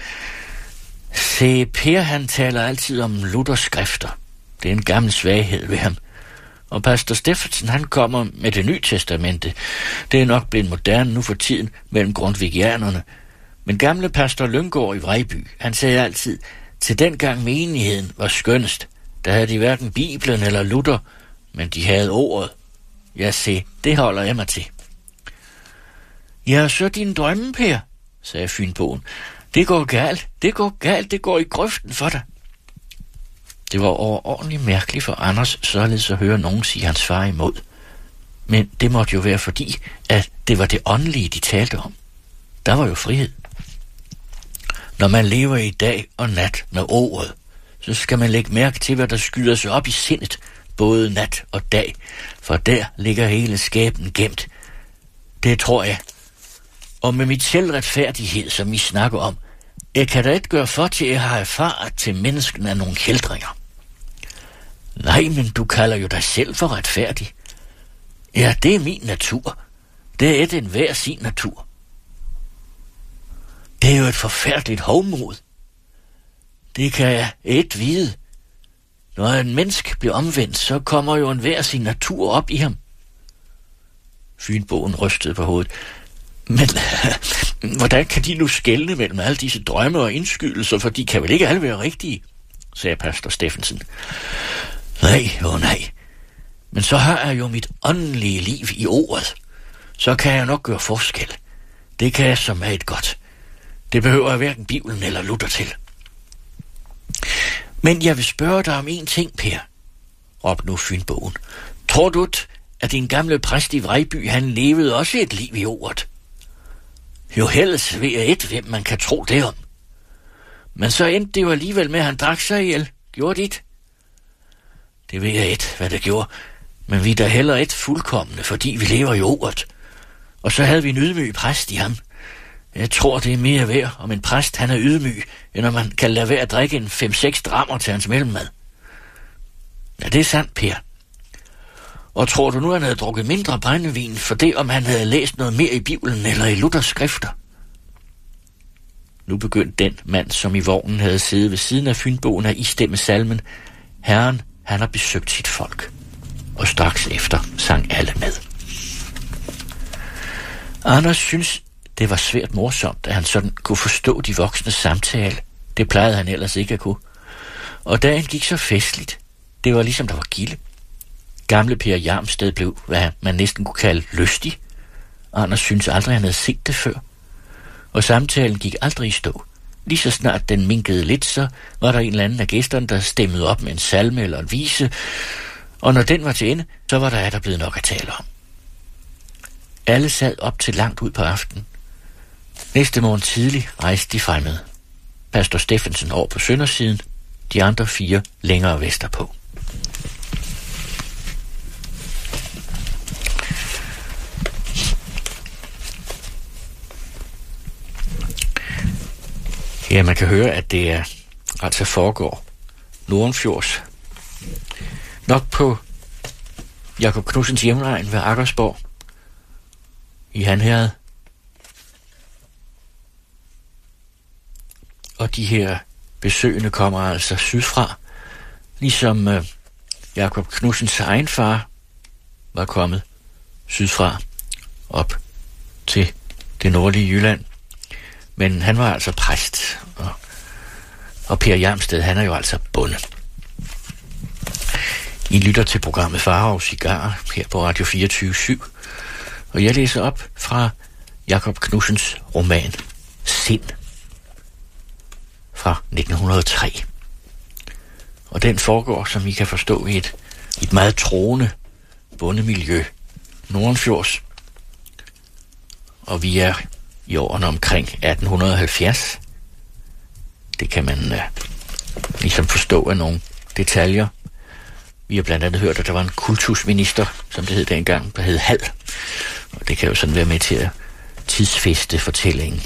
Se, Per, han taler altid om Luthers skrifter. Det er en gammel svaghed ved ham. Og pastor Steffensen, han kommer med det nye testamente. Det er nok blevet moderne nu for tiden mellem grundtvigianerne. Men gamle pastor Lyngård i Vrejby, han sagde altid, til dengang menigheden var skønnest, der havde de hverken Bibelen eller Luther, men de havde ordet. Ja, se, det holder jeg mig til. Ja, så din drømme, Per, sagde fynboen. Det går galt, det går galt, det går i grøften for dig. Det var overordentligt mærkeligt for Anders således at høre nogen sige hans far imod. Men det måtte jo være fordi, at det var det åndelige, de talte om. Der var jo frihed. Når man lever i dag og nat med ordet, så skal man lægge mærke til, hvad der skyder sig op i sindet, både nat og dag, for der ligger hele skæbnen gemt. Det tror jeg. Og med mit selvretfærdighed, som I snakker om, jeg kan da ikke gøre for til, at jeg har erfaret til mennesken af nogle kældringer. Nej, men du kalder jo dig selv for retfærdig. Ja, det er min natur. Det er den hver sin natur. Det er jo et forfærdeligt hovmod. Det kan jeg et vide. Når en menneske bliver omvendt, så kommer jo en hver sin natur op i ham. Fynboen rystede på hovedet. Men hvordan kan de nu skelne mellem alle disse drømme og indskydelser, for de kan vel ikke alle være rigtige, sagde pastor Steffensen. Nej, jo nej. Men så har jeg jo mit åndelige liv i ordet. Så kan jeg nok gøre forskel. Det kan jeg som er et godt. Det behøver jeg hverken Bibelen eller Luther til. Men jeg vil spørge dig om en ting, Per, råbte nu fynboen. Tror du, at din gamle præst i Vrejby, han levede også et liv i ordet? Jo helst ved jeg et, hvem man kan tro det om. Men så endte det jo alligevel med, at han drak sig ihjel. Gjorde dit? Det ved jeg et, hvad det gjorde. Men vi er da heller et fuldkommende, fordi vi lever i ordet. Og så havde vi en ydmyg præst i ham. Jeg tror, det er mere værd, om en præst han er ydmyg, end om man kan lade være at drikke en fem-seks drammer til hans mellemmad. Ja, det er sandt, Per. Og tror du nu, han havde drukket mindre brændevin for det, om han havde læst noget mere i Bibelen eller i Luthers skrifter? Nu begyndte den mand, som i vognen havde siddet ved siden af fynboen, at istemme salmen. Herren, han har besøgt sit folk. Og straks efter sang alle med. Anders synes, det var svært morsomt, at han sådan kunne forstå de voksnes samtale. Det plejede han ellers ikke at kunne. Og dagen gik så festligt. Det var ligesom der var gilde. Gamle Per Hjarmsted blev, hvad man næsten kunne kalde, lystig. Anders synes aldrig, han havde set det før. Og samtalen gik aldrig i stå. Lige så snart den minkede lidt, så var der en eller anden af gæsterne, der stemmede op med en salme eller en vise. Og når den var til ende, så var der, der blevet nok at tale om. Alle sad op til langt ud på aftenen. Næste morgen tidlig rejste de fremad. Pastor Steffensen over på søndersiden, de andre fire længere vesterpå. Ja, man kan høre, at det er altså foregår Nordenfjords. Nok på Jakob Knudsens hjemegn ved Aggersborg i Hanherred. Og de her besøgende kommer altså sydfra, ligesom øh, Jakob Knudsens egen far var kommet sydfra op til det nordlige Jylland. Men han var altså præst, og, og Per Hjarmsted, han er jo altså bonde. I lytter til programmet Farve og Cigar her på Radio fireogtyve syv, og jeg læser op fra Jakob Knudsens roman Sind fra nitten hundrede og tre. Og den foregår, som I kan forstå, i et, et meget troende bondemiljø, Nordenfjords. Og vi er i årene omkring atten halvfjerds. Det kan man uh, ligesom forstå af nogle detaljer. Vi har blandt andet hørt, at der var en kultusminister, som det hed dengang, der hed Hald. Og det kan jo sådan være med til at tidsfæste fortællingen.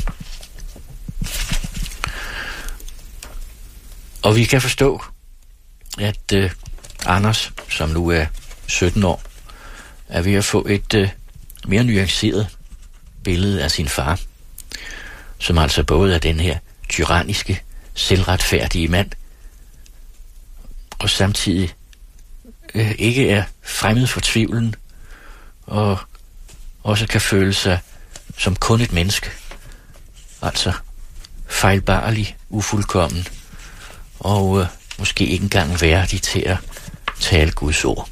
Og vi kan forstå, at uh, Anders, som nu er sytten år, er ved at få et uh, mere nuanceret billede af sin far, som altså både er den her tyranniske, selvretfærdige mand, og samtidig øh, ikke er fremmed for tvivlen, og også kan føle sig som kun et menneske, altså fejlbarlig, ufuldkommen, og øh, måske ikke engang værdig til at tale Guds ord.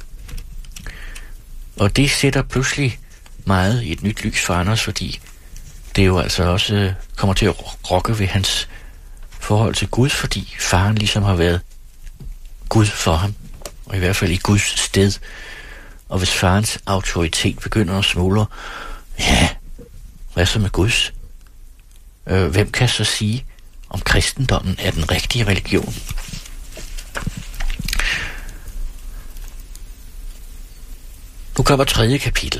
Og det sætter pludselig meget i et nyt lys for Anders, fordi det jo altså også øh, kommer til at rokke ved hans forhold til Gud, fordi faren ligesom har været Gud for ham, og i hvert fald i Guds sted. Og hvis farens autoritet begynder at smuldre, ja, hvad så med Guds? Øh, hvem kan så sige, om kristendommen er den rigtige religion? Nu kommer tredje kapitel.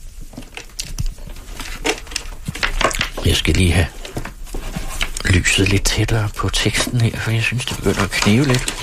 Jeg skal lige have lyset lidt tættere på teksten her, for jeg synes, det begynder at knive lidt.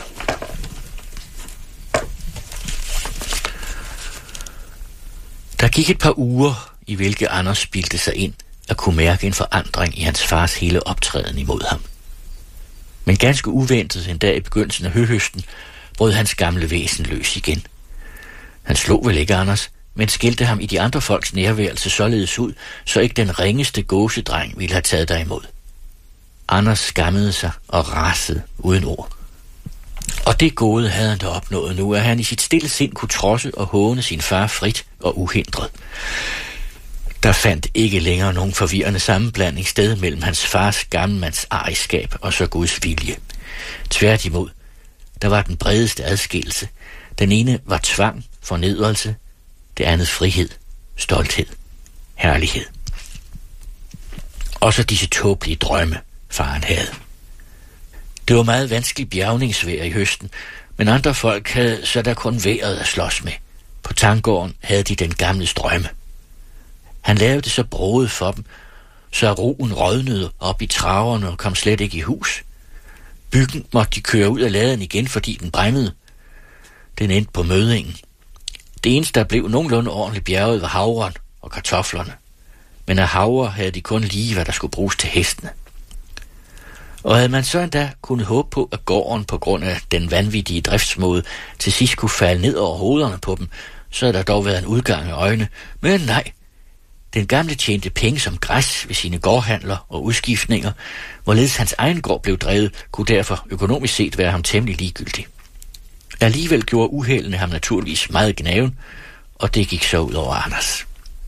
Der gik et par uger, i hvilke Anders bildte sig ind at kunne mærke en forandring i hans fars hele optræden imod ham. Men ganske uventet en dag i begyndelsen af høhøsten brød hans gamle væsen løs igen. Han slog vel ikke Anders, men skældte ham i de andre folks nærværelse således ud, så ikke den ringeste gåsedreng ville have taget dig imod. Anders skammede sig og rasede uden ord. Og det gode havde han da opnået nu, at han i sit stille sind kunne trodse og håne sin far frit og uhindret. Der fandt ikke længere nogen forvirrende sammenblanding sted mellem hans fars gammelmands ejerskab og så Guds vilje. Tværtimod, der var den bredeste adskillelse. Den ene var tvang, fornedrelse, det andet frihed, stolthed, herlighed. Og så disse tåbelige drømme, faren havde. Det var meget vanskelig bjergningsvejr i høsten, men andre folk havde så der kun vejret at slås med. På Tanggården havde de den gamle drømme. Han lavede det så broget for dem, så roen rådnede op i traverne og kom slet ikke i hus. Byggen måtte de køre ud af laden igen, fordi den bræmmede. Den endte på mødingen. Det eneste, der blev nogenlunde ordentligt bjerget, var havren og kartoflerne. Men af havre havde de kun lige, hvad der skulle bruges til hestene. Og havde man så endda kunne håbe på, at gården på grund af den vanvittige driftsmåde til sidst kunne falde ned over hovederne på dem, så havde der dog været en udgang af øjne. Men nej, den gamle tjente penge som græs ved sine gårdhandler og udskiftninger, hvorledes hans egen gård blev drevet, kunne derfor økonomisk set være ham temmelig ligegyldig. Alligevel gjorde uheldene ham naturligvis meget gnaven, og det gik så ud over Anders.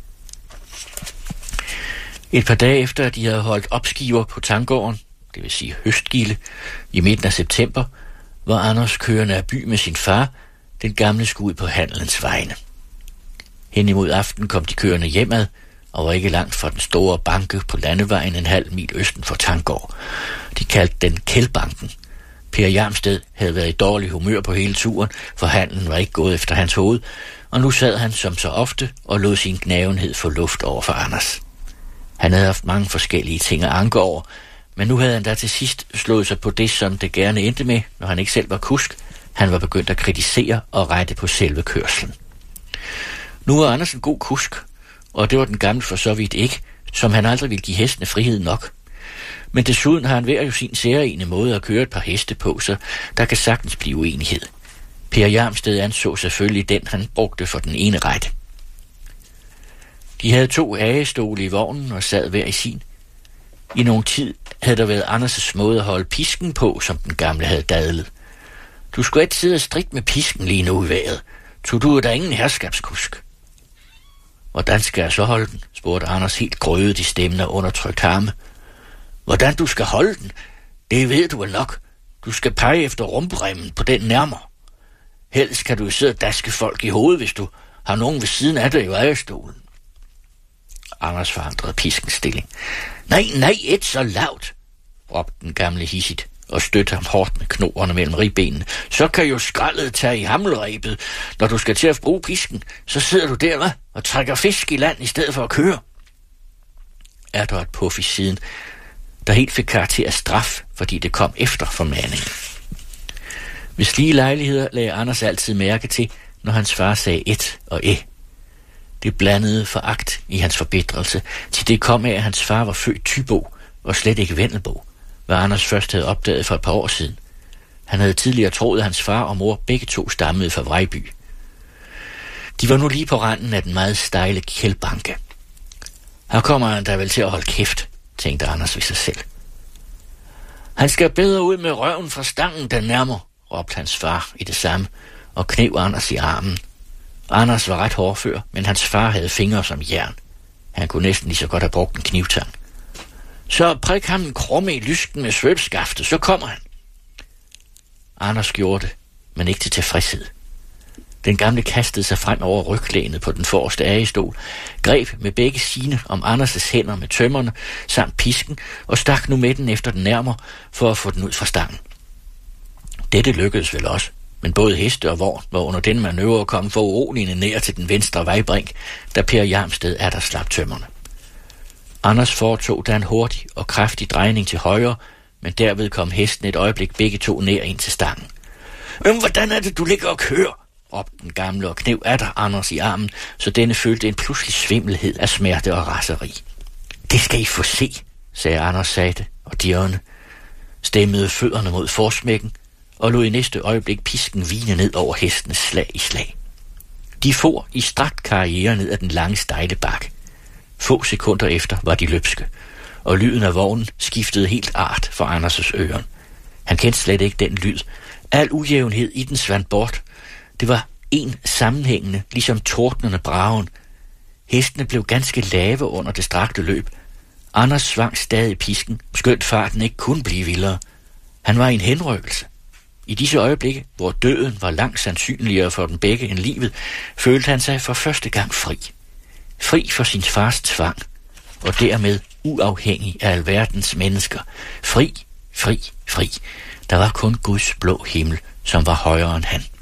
Et par dage efter, at de havde holdt opskiver på Tanggården, det vil sige høstgilde, i midten af september, var Anders kørende af by med sin far, den gamle skulle ud på handelens vegne. Hen imod aften kom de kørende hjemad, og var ikke langt fra den store banke på landevejen en halv mil østen for Tanggård. De kaldte den Kældbanken. Per Hjermsted havde været i dårlig humør på hele turen, for handlen var ikke gået efter hans hoved, og nu sad han som så ofte og lod sin gnavenhed få luft over for Anders. Han havde haft mange forskellige ting at anke over, men nu havde han da til sidst slået sig på det, som det gerne endte med, når han ikke selv var kusk. Han var begyndt at kritisere og rette på selve kørslen. Nu var Anders en god kusk, og det var den gamle for så vidt ikke, som han aldrig ville give hestene frihed nok. Men desuden har han hver jo sin særlige måde at køre et par heste på, så der kan sagtens blive uenighed. Per Hjermsted anså selvfølgelig den, han brugte for den ene rette. De havde to agestole i vognen og sad hver i sin. I nogen tid havde der været Anders' måde at holde pisken på, som den gamle havde dadlet. Du skulle ikke sidde og stridt med pisken lige nu i vejret. Tog du da ingen herskabskusk? Hvordan skal jeg så holde den? Spurgte Anders helt grødet i stemmen og undertrykt harme. Hvordan du skal holde den? Det ved du vel nok. Du skal pege efter rumbremmen på den nærmere. Helst kan du sidde og daske folk i hovedet, hvis du har nogen ved siden af dig i ejerstolen. Anders forandrede piskens stilling. Nej, nej, et så lavt, råbte den gamle hissigt og stødte ham hårdt med knoerne mellem ribbenene. Så kan jo skraldet tage i hammelrebet. Når du skal til at bruge pisken, så sidder du der, hva? Og trækker fisk i land i stedet for at køre. Er der et puff i siden, der helt fik karakter af straf, fordi det kom efter formaningen. Ved slige lejligheder lagde Anders altid mærke til, når hans far sagde et og æ. Det blandede foragt i hans forbitrelse, til det kom af, at hans far var født Thybo og slet ikke Vendelbo, hvad Anders først havde opdaget for et par år siden. Han havde tidligere troet, at hans far og mor begge to stammede fra Vrejby. De var nu lige på randen af den meget stejle kældbanke. Her kommer han da vel til at holde kæft, tænkte Anders ved sig selv. Han skal bedre ud med røven fra stangen, den nærmere, råbte hans far i det samme, og knev Anders i armen. Anders var ret hårdfør, men hans far havde fingre som jern. Han kunne næsten lige så godt have brugt en knivtang. Så prik ham en krumme i lysken med svøbskaftet, så kommer han. Anders gjorde det, men ikke til tilfredshed. Den gamle kastede sig frem over ryglænet på den forreste agestol, greb med begge sine om Anders' hænder med tømmerne samt pisken og stak nu med den efter den nærmere for at få den ud fra stangen. Dette lykkedes vel også, men både heste og vogn var under den manøvre kommet for uroligende nær til den venstre vejbrink, da Per Hjarmsted er der slap tømmerne. Anders foretog da en hurtig og kraftig drejning til højre, men derved kom hesten et øjeblik begge to nær ind til stangen. Men hvordan er det, du ligger og kører? Råbte den gamle og knev atter Anders i armen, så denne følte en pludselig svimmelhed af smerte og raseri. Det skal I få se, sagde Anders sagde og dirrende, stemmede fødderne mod forsmækken og lod i næste øjeblik pisken hvine ned over hestens slag i slag. De for i strakt karriere ned ad den lange stejle bakke. Få sekunder efter var de løbske, og lyden af vognen skiftede helt art for Anders' øren. Han kendte slet ikke den lyd. Al ujævnhed i den svandt bort. Det var en sammenhængende, ligesom tordnende bragen. Hestene blev ganske lave under det strakte løb. Anders svang stadig pisken, skønt farten ikke kunne blive vildere. Han var i en henrykkelse. I disse øjeblikke, hvor døden var langt sandsynligere for den begge end livet, følte han sig for første gang fri. Fri for sin fars tvang, og dermed uafhængig af alverdens mennesker. Fri, fri, fri. Der var kun Guds blå himmel, som var højere end han.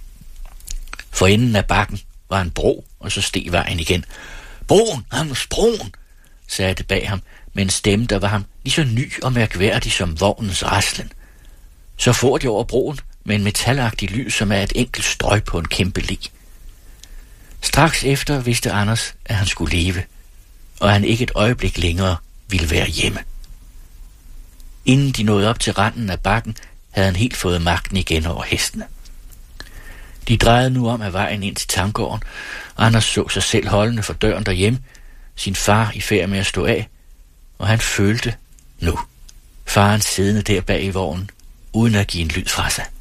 For enden af bakken var en bro, og så steg vejen igen. Broen, Anders, broen, sagde det bag ham, med en stemme, der var ham lige så ny og mærkværdig som vognens raslen. Så for de over broen med en metalagtig lyd, som er et enkelt strøg på en kæmpe lig. Straks efter vidste Anders, at han skulle leve, og han ikke et øjeblik længere ville være hjemme. Inden de nåede op til randen af bakken, havde han helt fået magten igen over hestene. De drejede nu om af vejen ind til tanggården. Anders så sig selv holdende for døren derhjemme, sin far i færd med at stå af, og han følte nu faren siddende der bag i vognen, uden at give en lyd fra sig.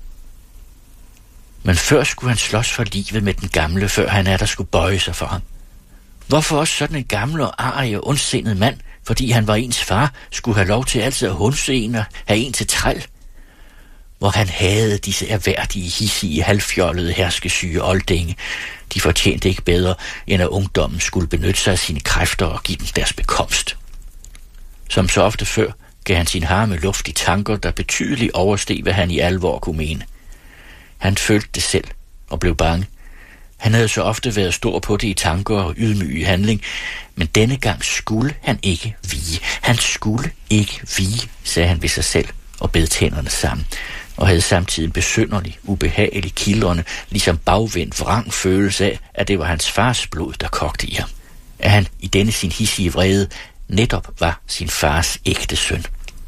Men før skulle han slås for livet med den gamle, før han er der skulle bøje sig for ham. Hvorfor også sådan en gammel og arrig og ondsindet mand, fordi han var ens far, skulle have lov til altid at hundse en og have en til træl? Hvor han havde disse erhverdige, hissige, halvfjollede, herskesyge oldinge. De fortjente ikke bedre, end at ungdommen skulle benytte sig af sine kræfter og give dem deres bekomst. Som så ofte før, gav han sin harme luft i tanker, der betydeligt oversteg, hvad han i alvor kunne mene. Han følte det selv og blev bange. Han havde så ofte været stor på det i tanker og ydmyg i handling, men denne gang skulle han ikke vige. Han skulle ikke vige, sagde han ved sig selv og bed tænderne sammen, og havde samtidig en besynderlig, ubehagelig, kildrende, ligesom bagvendt vrang følelse af, at det var hans fars blod, der kogte i ham. At han i denne sin hissige vrede netop var sin fars ægte søn.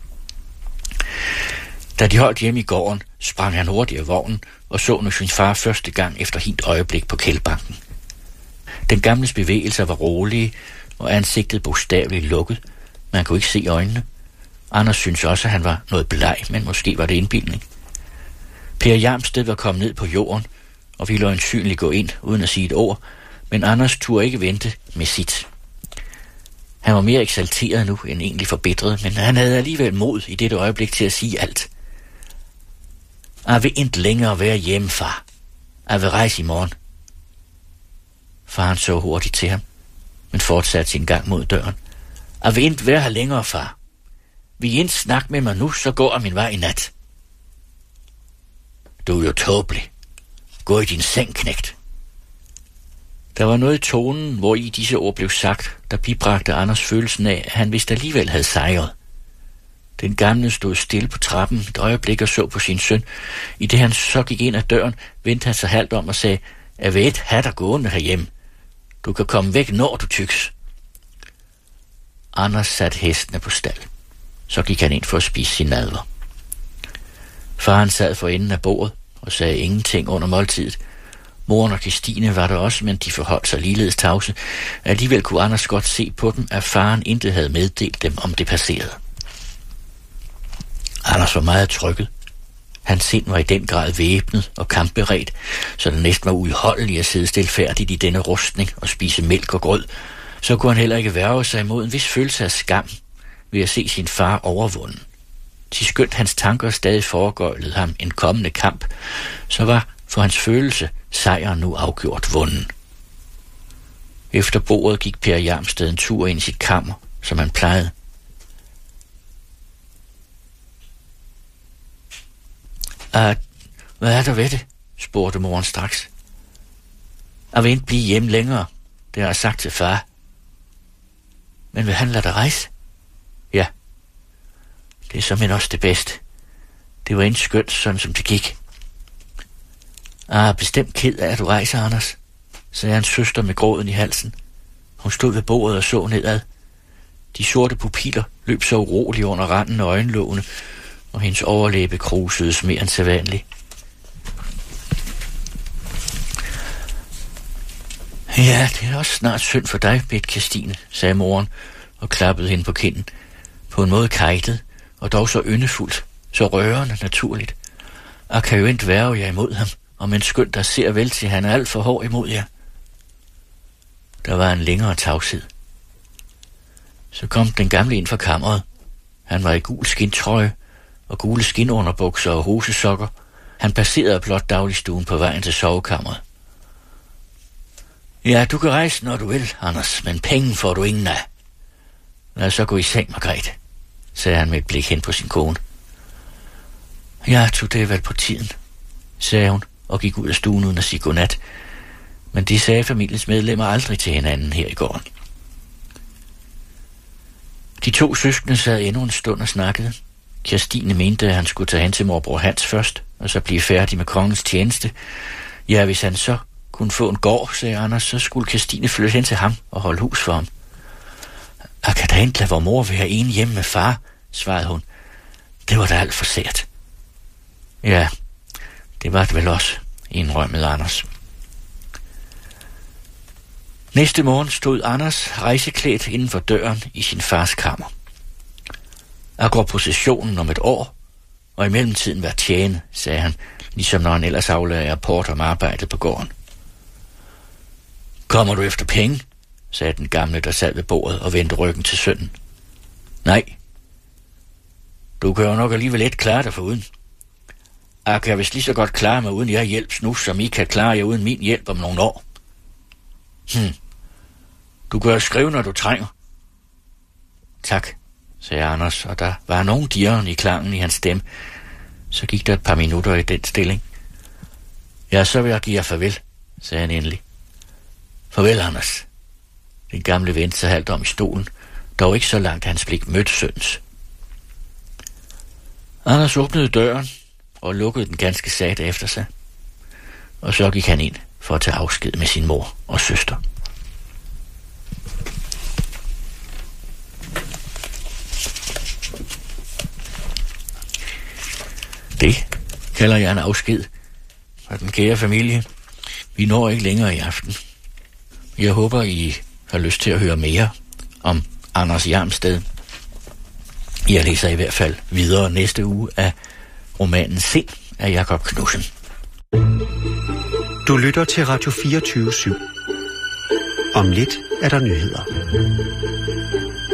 Da de holdt hjemme i gården, sprang han hurtigt af vognen og så nu sin far første gang efter helt øjeblik på kældbanken. Den gamles bevægelser var rolige, og ansigtet bogstaveligt lukket. Man kunne ikke se øjnene. Anders syntes også, at han var noget bleg, men måske var det indbildning. Per Hjermsted var kommet ned på jorden og ville øjensynligt gå ind uden at sige et ord, men Anders turde ikke vente med sit. Han var mere eksalteret nu end egentlig forbitret, men han havde alligevel mod i dette øjeblik til at sige alt. Jeg vil ikke længere være hjemme, far. Jeg vil rejse i morgen. Faren så hurtigt til ham, men fortsatte sin gang mod døren. Jeg vil ikke være her længere, far. Vil I ikke snakke med mig nu, så går jeg min vej i nat. Du er jo tåbelig. Gå i din seng, knægt. Der var noget i tonen, hvor i disse ord blev sagt, der bibragte Anders følelsen af, at han vist alligevel havde sejret. Den gamle stod stille på trappen et øjeblik og så på sin søn. I det han så gik ind ad døren, vendte han sig halvt om og sagde, jeg vil ikke have dig gående herhjemme. Du kan komme væk, når du tyks. Anders satte hestene på stald. Så gik han ind for at spise sin nadver. Faren sad for enden af bordet og sagde ingenting under måltidet. Moren og Christine var der også, men de forholdt sig ligeledes tavse. Alligevel kunne Anders godt se på dem, at faren intet havde meddelt dem om det passerede. Anders var meget trykket. Hans sind var i den grad væbnet og kampberedt, så det næsten var uudholdeligt at sidde stilfærdigt i denne rustning og spise mælk og grød. Så kunne han heller ikke værge sig imod en vis følelse af skam ved at se sin far overvunden. Til skønt hans tanker stadig foregøjlede ham en kommende kamp, så var for hans følelse sejren nu afgjort vunden. Efter bordet gik Per Hjermsted en tur ind i sit kammer, som han plejede. Uh, hvad er der ved det? Spurgte moren straks. Jeg vil ikke blive hjemme længere, det har jeg sagt til far. Men vil han lade dig rejse? Ja. Det er såmænd også det bedste. Det var ikke skønt, sådan som det gik. Jeg er bestemt ked af, at du rejser, Anders, sagde hans søster med gråden i halsen. Hun stod ved bordet og så nedad. De sorte pupiller løb så uroligt under randen af øjenlågene, og hendes overlæbe krusedes mere end sædvanligt. Ja, det er også snart synd for dig, bedt Christine, sagde moren og klappede hende på kinden. På en måde kajtet, og dog så yndefuldt, så rørende naturligt. Og kan jo ikke værge jer imod ham, og men skønt der ser vel til, han er alt for hård imod jer. Der var en længere tavshed. Så kom den gamle ind fra kammeret. Han var i gul skintrøje og gule skinunderbukser og hosesokker. Han passerede blot dagligstuen på vejen til sovekammeret. Ja, du kan rejse, når du vil, Anders, men penge får du ingen af. Lad os så gå i seng, Margrethe, sagde han med et blik hen på sin kone. Ja, tog det vel på tiden, sagde hun og gik ud af stuen uden at sige godnat. Men det sagde familiens medlemmer aldrig til hinanden her i gården. De to søskende sad endnu en stund og snakkede. Kirstine mente, at han skulle tage hen til morbror Hans først, og så blive færdig med kongens tjeneste. Ja, hvis han så kunne få en gård, sagde Anders, så skulle Kirstine flytte hen til ham og holde hus for ham. Jeg kan da ikke lade vor mor være ene hjemme med far, svarede hun. Det var da alt for sært. Ja, det var det vel også, indrømmede Anders. Næste morgen stod Anders rejseklædt inden for døren i sin fars kammer. Jeg går på sessionen om et år, og i mellemtiden var tjene, sagde han, ligesom når han ellers aflagde rapport om arbejdet på gården. Kommer du efter penge? Sagde den gamle, der sad ved bordet og vendte ryggen til sønnen. Nej. Du kan jo nok alligevel let klare dig foruden. Jeg kan vist lige så godt klare mig uden jeg hjælp nu, som I kan klare jer uden min hjælp om nogle år. Hm. Du kan jo skrive, når du trænger. Tak, sagde Anders, og der var nogen dirren i klangen i hans stemme. Så gik der et par minutter i den stilling. Ja, så vil jeg give jer farvel, sagde han endelig. Farvel, Anders. Den gamle vendte sig halvt om i stolen, dog ikke så langt hans blik mødte søns. Anders åbnede døren og lukkede den ganske sat efter sig, og så gik han ind for at tage afsked med sin mor og søster. Det kalder jeg en afsked fra den kære familie. Vi når ikke længere i aften. Jeg håber, I har lyst til at høre mere om Anders Hjermsted. Jeg læser i hvert fald videre næste uge af romanen Sind af Jakob Knudsen.
Du lytter til Radio fireogtyve syv. Om lidt er der nyheder.